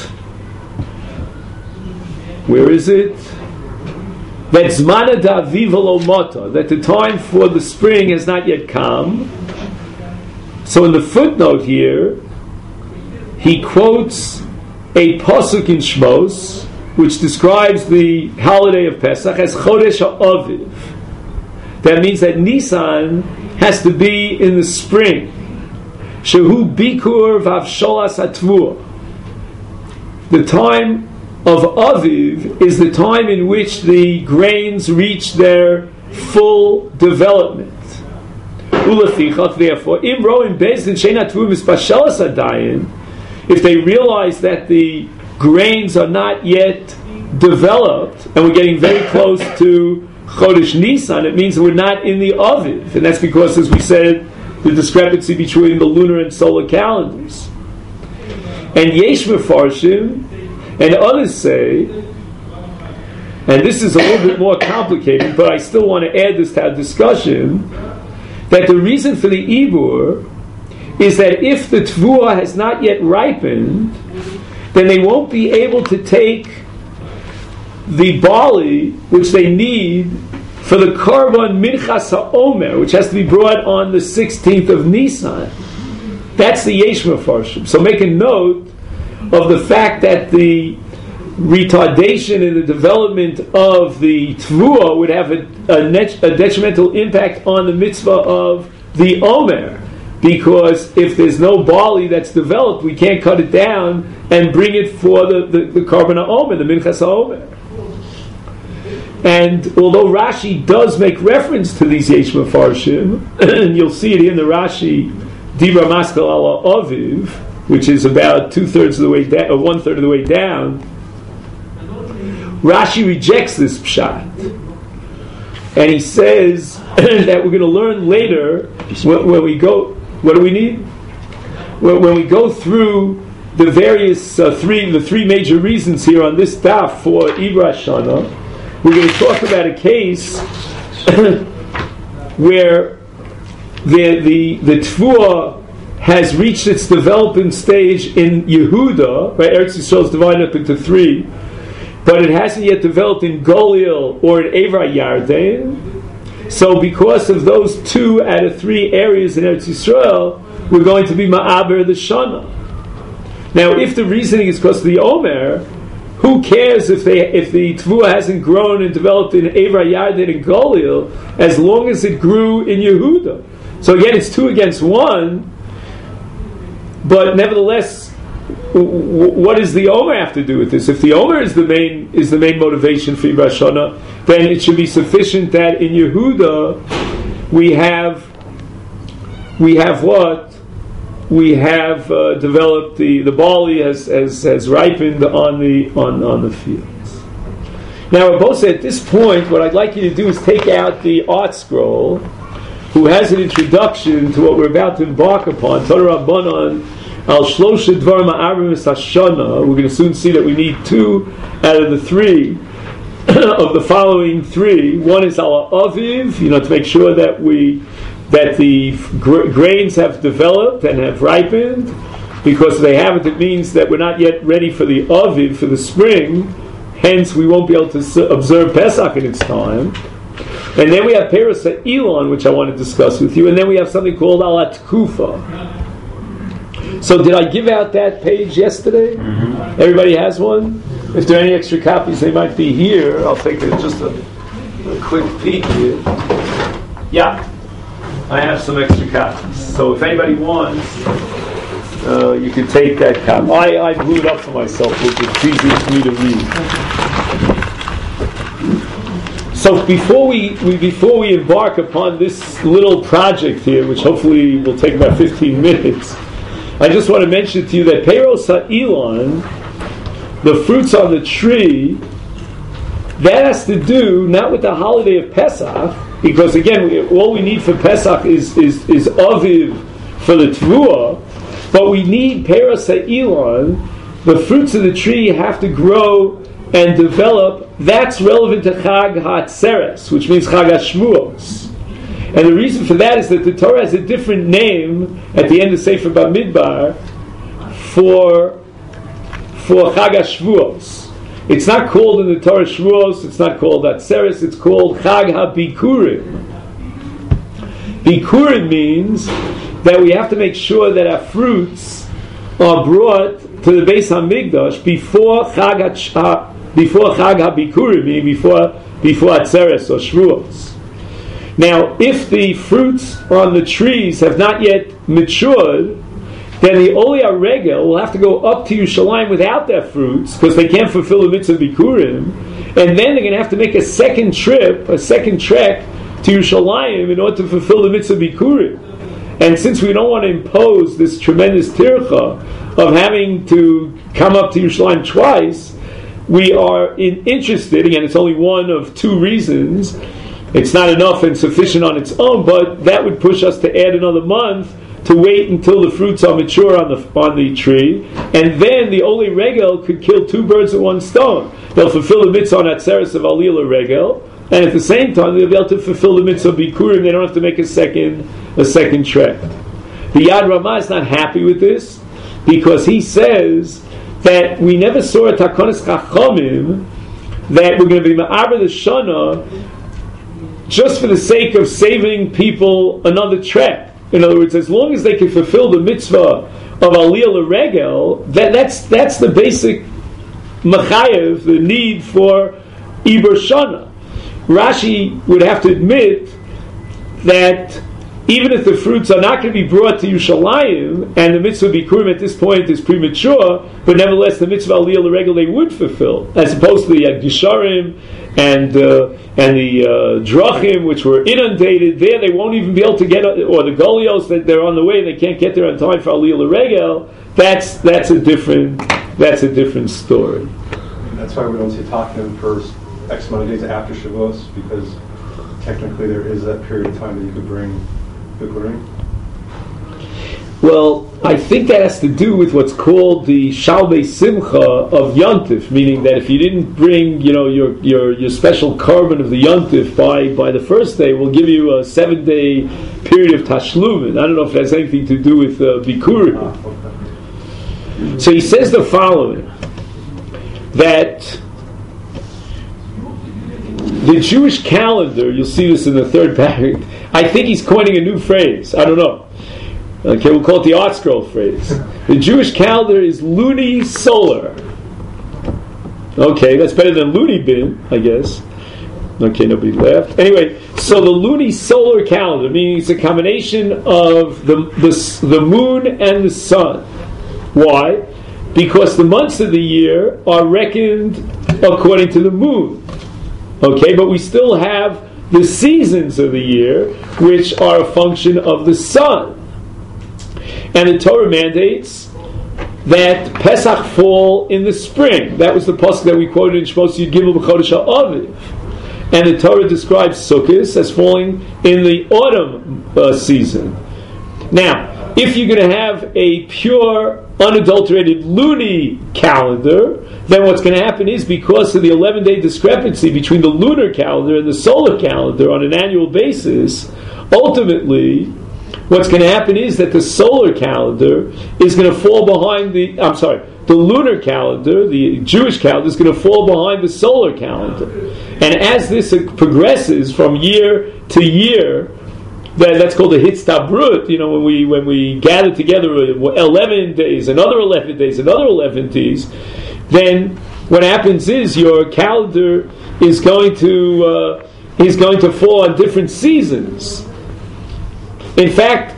where is it? That Zmana Da'aviv lo mata, that the time for the spring has not yet come. So in the footnote here, he quotes a pasuk in Shmos, which describes the holiday of Pesach as Chodesh HaAviv. That means that Nisan has to be in the spring. Shehu Bikur Vavsholas HaTvua. The time of Aviv is the time in which the grains reach their full development. Ulafichach, therefore, Im Roin Bezdin Shein HaTvua Mispashelas Adayin, if they realize that the grains are not yet developed, and we're getting very close to Chodesh Nisan, it means that we're not in the Aviv. And that's because, as we said, the discrepancy between the lunar and solar calendars. And Yesh Mefarshim, and others say, and this is a little bit more complicated, but I still want to add this to our discussion, that the reason for the Ibur is that if the Tvua has not yet ripened, then they won't be able to take the barley which they need for the Korban Minchas HaOmer, which has to be brought on the 16th of Nisan. That's the Yesh Mefarshim. So make a note of the fact that the retardation in the development of the Tvua would have a detrimental impact on the mitzvah of the Omer. Because if there's no barley that's developed, we can't cut it down and bring it for the Korban HaOmer, the Minchas HaOmer. And although Rashi does make reference to these Yesh Mefarshim, and you'll see it in the Rashi, Dibra Maskal Ala Aviv, which is about 2/3 of the way down, or 1/3 of the way down, Rashi rejects this pshat. And he says that we're going to learn later when we go. What do we need? When we go through the various three major reasons here on this daf for Ibra Shana, we're going to talk about a case where the Tvua has reached its development stage in Yehuda, right? Eretz Yisrael is divided up into three, but it hasn't yet developed in Golil or in Eivra Yarden. So because of those 2 out of 3 areas in Eretz Yisrael, we're going to be Ma'aber the Shana. Now, if the reasoning is because of the Omer, who cares if the Tvua hasn't grown and developed in Eivra Yarden and Golil, as long as it grew in Yehuda? So again, it's 2 against 1, but nevertheless, what does the Omer have to do with this? If the Omer is the main motivation for Ibra Shana, then it should be sufficient that in Yehuda we have what? We have developed the barley has ripened on the fields. Now, Rabbi, at this point, what I'd like you to do is take out the art scroll, who has an introduction to what we're about to embark upon, Tanur Rabbanan Al Shlosha Dvarim Ha'arvim Hashana. We're going to soon see that we need 2 out of the 3 of the following 3. One is Al Aviv, to make sure that the grains have developed and have ripened. Because if they haven't, it means that we're not yet ready for the Aviv, for the spring. Hence, we won't be able to observe Pesach in its time. And then we have Peros Elon, which I want to discuss with you. And then we have something called Al Atkufa. So did I give out that page yesterday? Mm-hmm. Everybody has one? If there are any extra copies, they might be here. I'll take just a quick peek here. Yeah, I have some extra copies. So if anybody wants, You can take that copy. I blew it up for myself, which is easier for me to read. So before we embark upon this little project here, which hopefully will take about 15 minutes, I just want to mention to you that Peiros HaIlan, the fruits on the tree, that has to do not with the holiday of Pesach, because again, all we need for Pesach is Aviv for the Tevuah, but we need Peiros HaIlan. The fruits of the tree have to grow and develop. That's relevant to Chag HaTzeres, which means Chag HaShvuos. And the reason for that is that the Torah has a different name at the end of Sefer Bamidbar for Chag HaShvuos. It's not called in the Torah Shvuos, it's not called Atzeres, it's called Chag HaBikurim. Bikurim means that we have to make sure that our fruits are brought to the Beis HaMikdash before Chag HaBikurim, meaning before Atzeres or Shvuos. Now, if the fruits on the trees have not yet matured, then the Oli HaRegel will have to go up to Yerushalayim without their fruits, because they can't fulfill the mitzvah Bikurim, and then they're going to have to make a second trek to Yerushalayim in order to fulfill the mitzvah Bikurim. And since we don't want to impose this tremendous tircha of having to come up to Yerushalayim twice, we are interested, again, it's only one of two reasons. It's not enough and sufficient on its own, but that would push us to add another month to wait until the fruits are mature on the tree, and then the Oli Regel could kill two birds with one stone. They'll fulfill the mitzvah on Atzeres of Aliyah Regel, and at the same time they'll be able to fulfill the mitzvah of Bikurim. They don't have to make a second trek. The Yad Ramah is not happy with this, because he says that we never saw a Takonis Chachamim that we're going to be Ma'aber the Shana just for the sake of saving people another trek. In other words, as long as they can fulfill the mitzvah of Aliyah L'Regel, that's the basic machayev, the need for Iber Shana. Rashi would have to admit that even if the fruits are not going to be brought to Yerushalayim, and the mitzvah Bikurim at this point is premature, but nevertheless the mitzvah Aliyah L'Regel they would fulfill, as opposed to the Gisharim and the Drachim, which were inundated. There they won't even be able to get, or the Golios that they're on the way, they can't get there on time for Aliyah L'Regel. That's a different story. That's why we don't see Taknim for X amount of days after Shavuos, because technically there is that period of time that you could bring Bikurim. Well, I think that has to do with what's called the Shalbei Simcha of Yontif, meaning that if you didn't bring, your special carbon of the Yontif by the first day, we'll give you a 7-day period of Tashlumin. I don't know if it has anything to do with Bikurim. Okay. So he says the following, that the Jewish calendar, you'll see this in the third paragraph, I think he's coining a new phrase. I don't know. Okay, we'll call it the Art Scroll phrase. The Jewish calendar is luni-solar. Okay, that's better than loony bin, I guess. Okay, nobody laughed. Anyway, so the luni-solar calendar, meaning it's a combination of the moon and the sun. Why? Because the months of the year are reckoned according to the moon. Okay, but we still have the seasons of the year, which are a function of the sun. And the Torah mandates that Pesach fall in the spring. That was the pasuk that we quoted in Shmos Yud Gimel B'Chodesh HaAviv. And the Torah describes Sukkot as falling in the autumn season. Now, if you're going to have a pure, unadulterated lunar calendar, then what's going to happen is, because of the 11-day discrepancy between the lunar calendar and the solar calendar on an annual basis, ultimately, what's going to happen is that the solar calendar is going to fall behind the lunar calendar, the Jewish calendar, is going to fall behind the solar calendar. And as this progresses from year to year, that's called the Hitztabrut. When we gather together 11 days, another 11 days, another 11 days, then what happens is your calendar is going to fall on different seasons. In fact,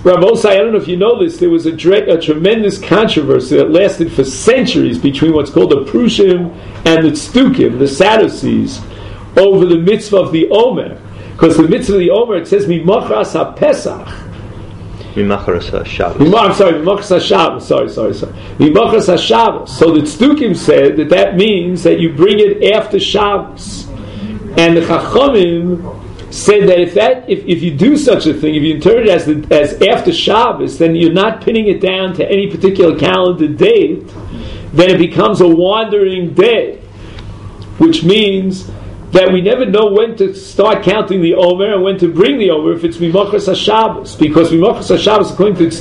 Rav Osai, I don't know if you know this, there was a tremendous controversy that lasted for centuries between what's called the Prushim and the Tzdukim, the Sadducees, over the mitzvah of the Omer. Because the mitzvah of the Omer, it says, Mimachras HaPesach. Mimachras HaShabbos. Mimachras HaShabbos. Sorry. Mimachras HaShabbos. So the Tzdukim said that means that you bring it after Shabbos. And the Chachamim said that if you do such a thing, if you interpret it as after Shabbos, then you're not pinning it down to any particular calendar date, then it becomes a wandering day, which means that we never know when to start counting the Omer and when to bring the Omer if it's Mimachras HaShabbos, because Mimachras HaShabbos, according to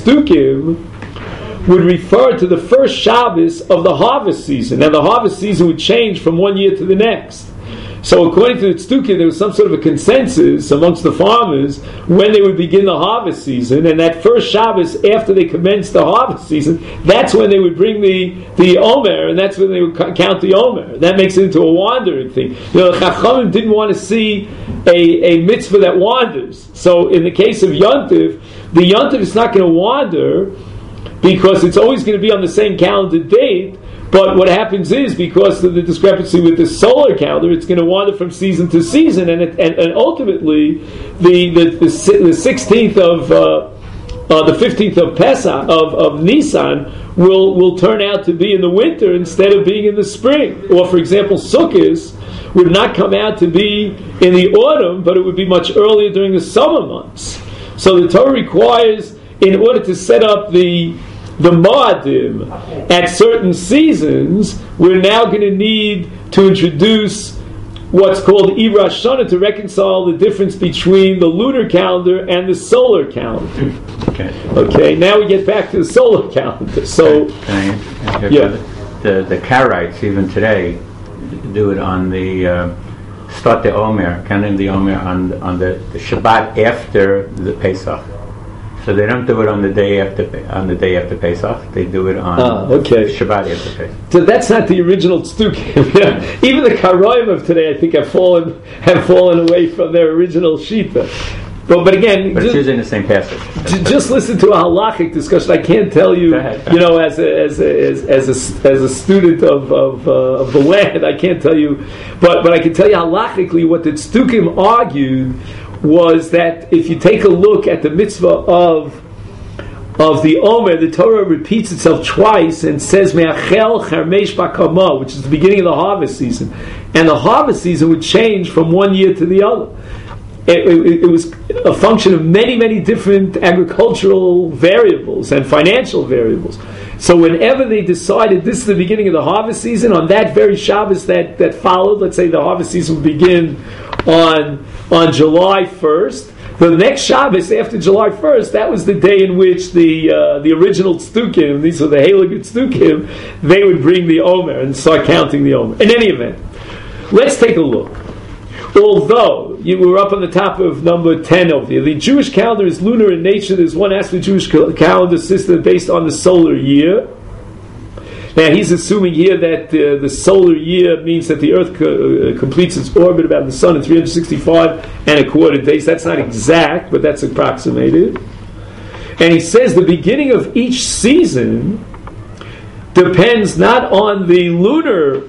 Tzdukim, would refer to the first Shabbos of the harvest season, and the harvest season would change from one year to the next. So according to the Tzdukim, there was some sort of a consensus amongst the farmers when they would begin the harvest season, and that first Shabbos after they commenced the harvest season, that's when they would bring the Omer, and that's when they would count the Omer. That makes it into a wandering thing. The Chachamim didn't want to see a mitzvah that wanders. So in the case of Yontif, the Yontif is not going to wander because it's always going to be on the same calendar date. But what happens is, because of the discrepancy with the solar calendar, it's going to wander from season to season, and ultimately, the 16th of the 15th of Pesach of Nisan will turn out to be in the winter instead of being in the spring. Or, for example, Sukkot would not come out to be in the autumn, but it would be much earlier during the summer months. So the Torah requires, in order to set up the Moadim at certain seasons, we're now going to need to introduce what's called Irash Shana to reconcile the difference between the lunar calendar and the solar calendar. Okay. Now we get back to the solar calendar. So, the Karaites even today do it on the start the Omer, counting the Omer on the Shabbat after the Pesach. So they don't do it on the day after Pesach. They do it on Shabbat after Pesach. So that's not the original Tzdukim. Even the Karoim of today, I think, have fallen away from their original Shita. But again, it's using the same passage. Just listen to a halachic discussion. I can't tell you, as a student of the land, I can't tell you, but I can tell you halachically what the Tzdukim argued was that if you take a look at the mitzvah of the Omer, the Torah repeats itself twice and says Me'achel Charmesh Bakama, which is the beginning of the harvest season, and the harvest season would change from one year to the other. It was a function of many different agricultural variables and financial variables. So whenever they decided this is the beginning of the harvest season, on that very Shabbos that followed, let's say the harvest season would begin on July 1st, the next Shabbos after July 1st, that was the day in which the original Tzdukim, these are the Heilige Tzdukim, they would bring the Omer and start counting the Omer. In any event, let's take a look. Although we're up on the top of number 10 over here, the Jewish calendar is lunar in nature. There's one aspect of the Jewish calendar system based on the solar year. Now he's assuming here that the solar year means that the Earth completes its orbit about the Sun in 365 and a quarter days. That's not exact, but that's approximated. And he says the beginning of each season depends not on the lunar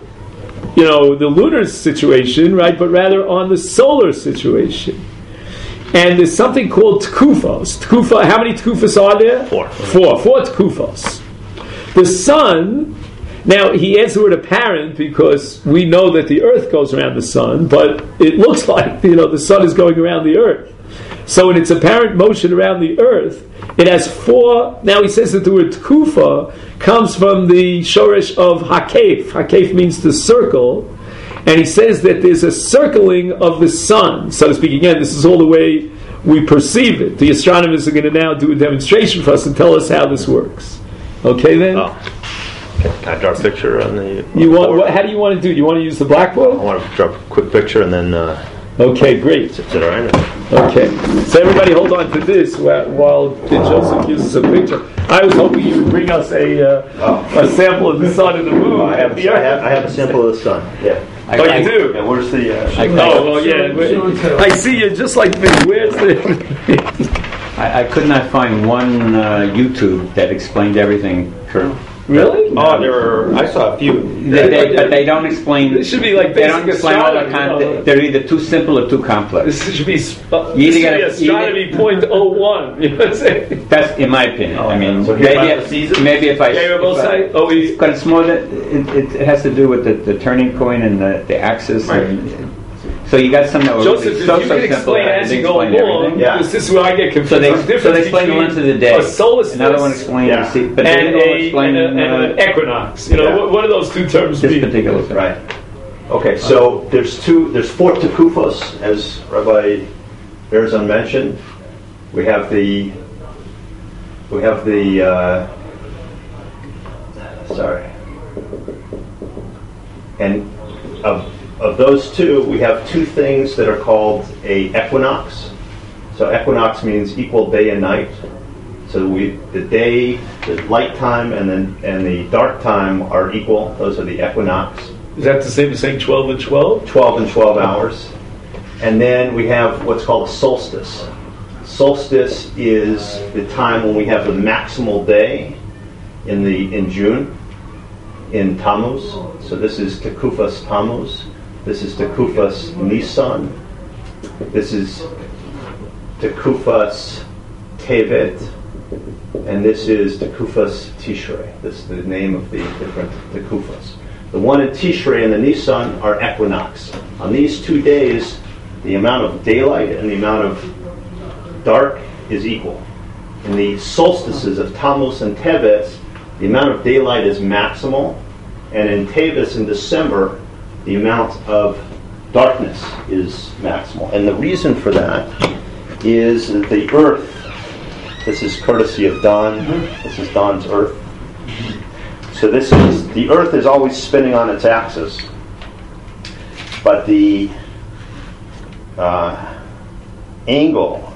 situation, right, but rather on the solar situation. And there's something called tkufos. How many tkufos are there? Four tkufos. The sun, now he adds the word apparent because we know that the earth goes around the sun, but it looks like, the sun is going around the earth. So in its apparent motion around the earth, it has four. Now he says that the word tkufa comes from the shoresh of hakef. Hakef means to circle. And he says that there's a circling of the sun, so to speak. Again, this is all the way we perceive it. The astronomers are going to now do a demonstration for us and tell us how this works. Okay then? Oh. Can I draw a picture on the how do you want to do it? You want to use the blackboard? I want to draw a quick picture and then... Okay, great. Is it all right? Okay. So everybody hold on to this while Joseph gives us a picture. I was hoping you would bring us a sample of the sun and the moon. I have a sample of the sun. Yeah. You do? Yeah, where's the... I see you just like me. Where's the... I could not find one YouTube that explained everything. Really? Oh, I saw a few. But they don't explain. It should be like they don't basic explain all the astronomy, content. They're either too simple or too complex. This should be, gotta- astronomy .01. You know what I'm saying? That's in my opinion. I mean, So here about the seasons? maybe if I. Yeah, you both say. Oh, But it's more that it has to do with the turning point and the axis. Right. And, so you got some that were Joseph, really if so you can simple explain that as they you go explain along, everything. Yeah. this is where I get confused. So they There's a difference explain the between length of the day. A solstice, Another one explains Yeah. the season, but they and, didn't all explain and an equinox. You know, Yeah. what do those two terms this mean? particular thing. Right. Okay, so there's 4 tekufos, as Rabbi Berzon mentioned. We have the and of those two, we have 2 things that are called a equinox. So equinox means equal day and night. So the light time and the dark time are equal. Those are the equinox. Is that the same as saying 12 and 12? 12 and 12 hours. And then we have what's called a solstice. Solstice is the time when we have the maximal day in June in Tammuz. So this is Tekufas Tammuz. This is Tekufas Nisan. This is Tekufas Tevet. And this is Tekufas Tishrei. This is the name of the different Tekufas. The one in Tishrei and the Nisan are equinox. On these 2 days, the amount of daylight and the amount of dark is equal. In the solstices of Tammuz and Tevet, the amount of daylight is maximal, and in Tevet in December, the amount of darkness is maximal. And the reason for that is that the Earth, this is courtesy of Don, this is Don's Earth. So the Earth is always spinning on its axis, but the angle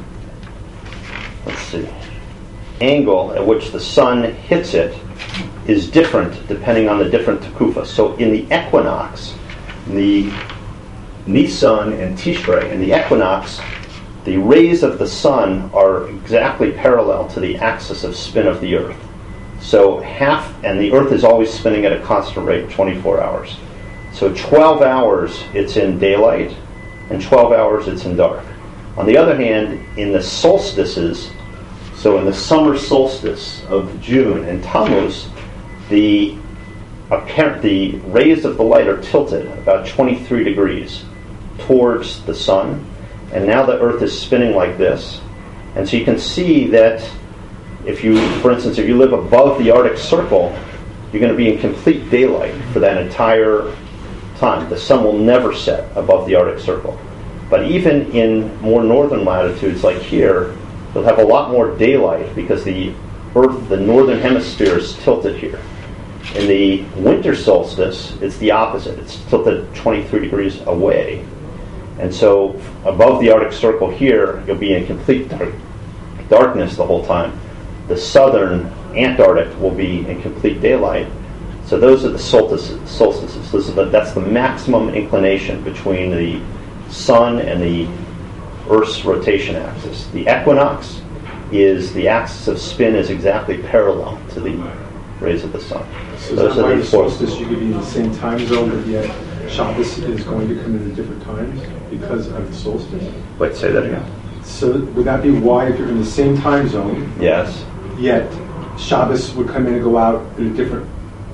at which the sun hits it is different depending on the different tekufas. So in the equinox, the Nisan and Tishrei, in the equinox, the rays of the sun are exactly parallel to the axis of spin of the Earth. So and the Earth is always spinning at a constant rate, 24 hours. So 12 hours it's in daylight, and 12 hours it's in dark. On the other hand, in the solstices, so in the summer solstice of June and Tammuz, the rays of the light are tilted about 23 degrees towards the sun, and now the Earth is spinning like this. And so you can see that for instance, if you live above the Arctic Circle, you're going to be in complete daylight for that entire time. The sun will never set above the Arctic Circle. But even in more northern latitudes like here, you'll have a lot more daylight because the Earth, the northern hemisphere, is tilted here. In the winter solstice, it's the opposite. It's tilted 23 degrees away. And so above the Arctic Circle here, you'll be in complete darkness the whole time. The southern Antarctic will be in complete daylight. So those are the solstices. That's the maximum inclination between the sun and the Earth's rotation axis. The equinox is the axis of spin is exactly parallel to the rays of the sun. So is that why the solstice you could be in the same time zone, but yet Shabbos is going to come in at different times because of the solstice? Wait, say that again. So would that be why, if you're in the same time zone, Yes. yet Shabbos would come in and go out at a different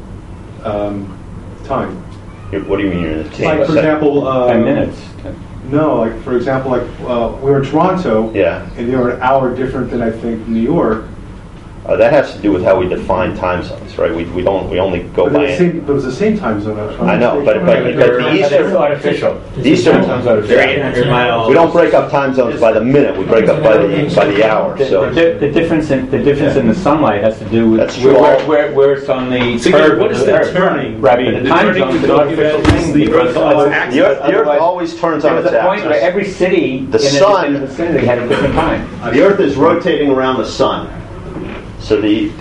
time? What do you mean you're in the same Like, for example... 10 minutes. No, like, for example, we were in Toronto, Yeah. and they were an hour different than, I think, New York. That has to do with how we define time zones, right? We only go But by it was the same time zone. I know, but the Eastern, artificial. Eastern, miles. we don't break up time zones by the minute. We break up by the hour. So The difference in the sunlight has to do with That's true. where it's on the So curve what of is the the Earth. turning? Right, I mean, but the the time turning zone is you're an talking artificial about is thing the because Earth on its otherwise- axis. the Earth otherwise- always turns on There was its a point where axis. every city The in sun- the vicinity had a different time. The Earth is rotating around the sun. So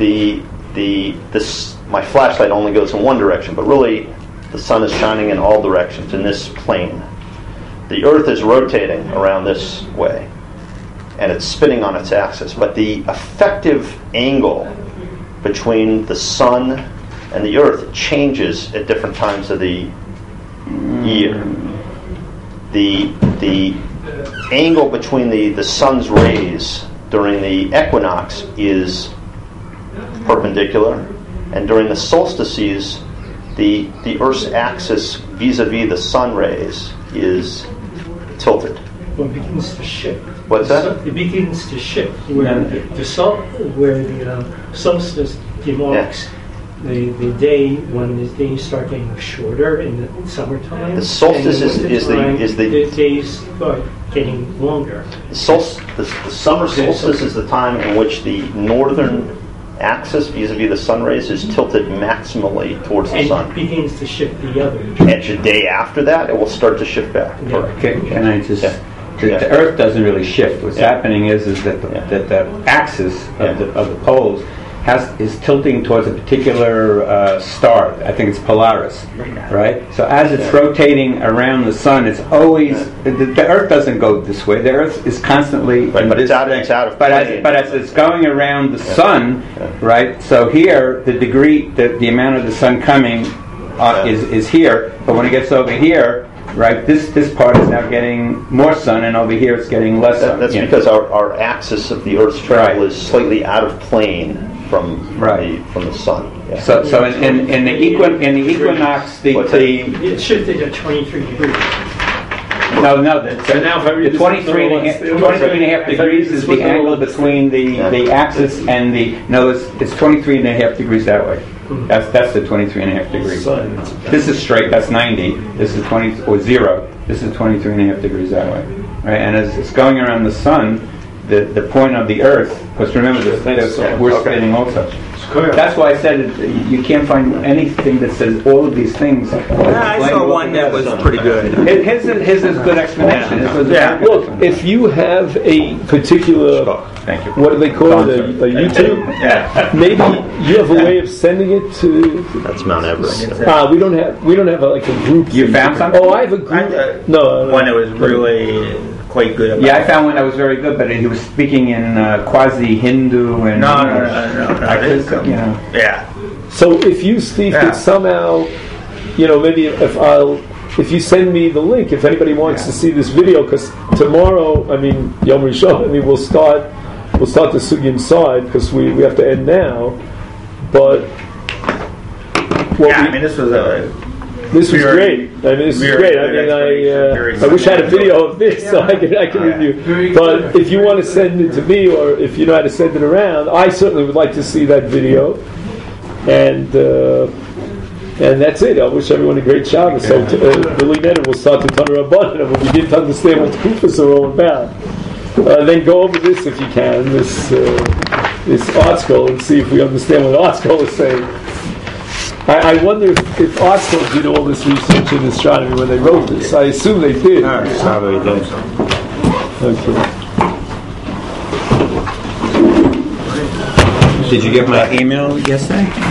my flashlight only goes in one direction, but really the sun is shining in all directions in this plane. The Earth is rotating around this way. and it's spinning on its axis. But the effective angle between the sun and the Earth changes at different times of the year. The angle between the sun's rays during the equinox is perpendicular, and during the solstices, the Earth's axis vis-a-vis the sun rays is tilted. Well, it begins to shift. What's that? It begins to shift where the solstice demarks the day when the days start getting shorter in the summertime. The solstice is the days start getting longer. The summer solstice is the time in which the northern axis vis-a-vis the sun rays is tilted maximally towards the sun. And it begins to shift the other. And the day after that, it will start to shift back. Can I just... The Earth doesn't really shift. What's happening is that the axis of the poles is tilting towards a particular star. I think it's Polaris, right? So as it's rotating around the sun, it's always the Earth doesn't go this way. The Earth is constantly but it's out of but as it's going around the sun, right? So here the amount of the sun coming is here, but when it gets over here. Right, this part is now getting more sun, and over here it's getting less sun. That's because our axis of the Earth's travel is slightly out of plane from the sun. Yeah. So in the equinox, it shifted at 23 degrees. No. The 23 and a half degrees is the angle between the axis and the. No, it's 23 and a half degrees that way. That's the 23 and a half degrees. This is straight. That's 90. This is 20 or 0. This is 23 and a half degrees that way. Right, and as it's going around the sun, the point of the Earth. Because remember, we're spinning also. That's why I said you can't find anything that says all of these things. I saw one that was pretty good. His is a good explanation. Look, if you have a particular, thank you. What do they call it, a YouTube? Maybe you have a way of sending it to. That's Mount Everest. We don't have a group. You found something? Oh, I have a group. No, one that was really quite good. I found one that was very good, but he was speaking in quasi-Hindu and No. Yeah. So if you, Steve, could somehow, maybe if you send me the link, if anybody wants to see this video, because tomorrow, Yom Rishon, we'll start the Sugim side because we have to end now. But this was great. This is great. I wish I had a video of this so I could review. But if you want to send it to me, or if you know how to send it around, I certainly would like to see that video. And that's it. I wish everyone a great Shabbos. So Billy Neder will start to turn Rabbanan and we'll begin to understand what the Kufas are all about. Then go over this if you can, this art scroll, and see if we understand what art scroll is saying. I wonder if art scroll did all this research in astronomy when they wrote this. I assume they did. Probably did. Okay. Did you get my email yesterday?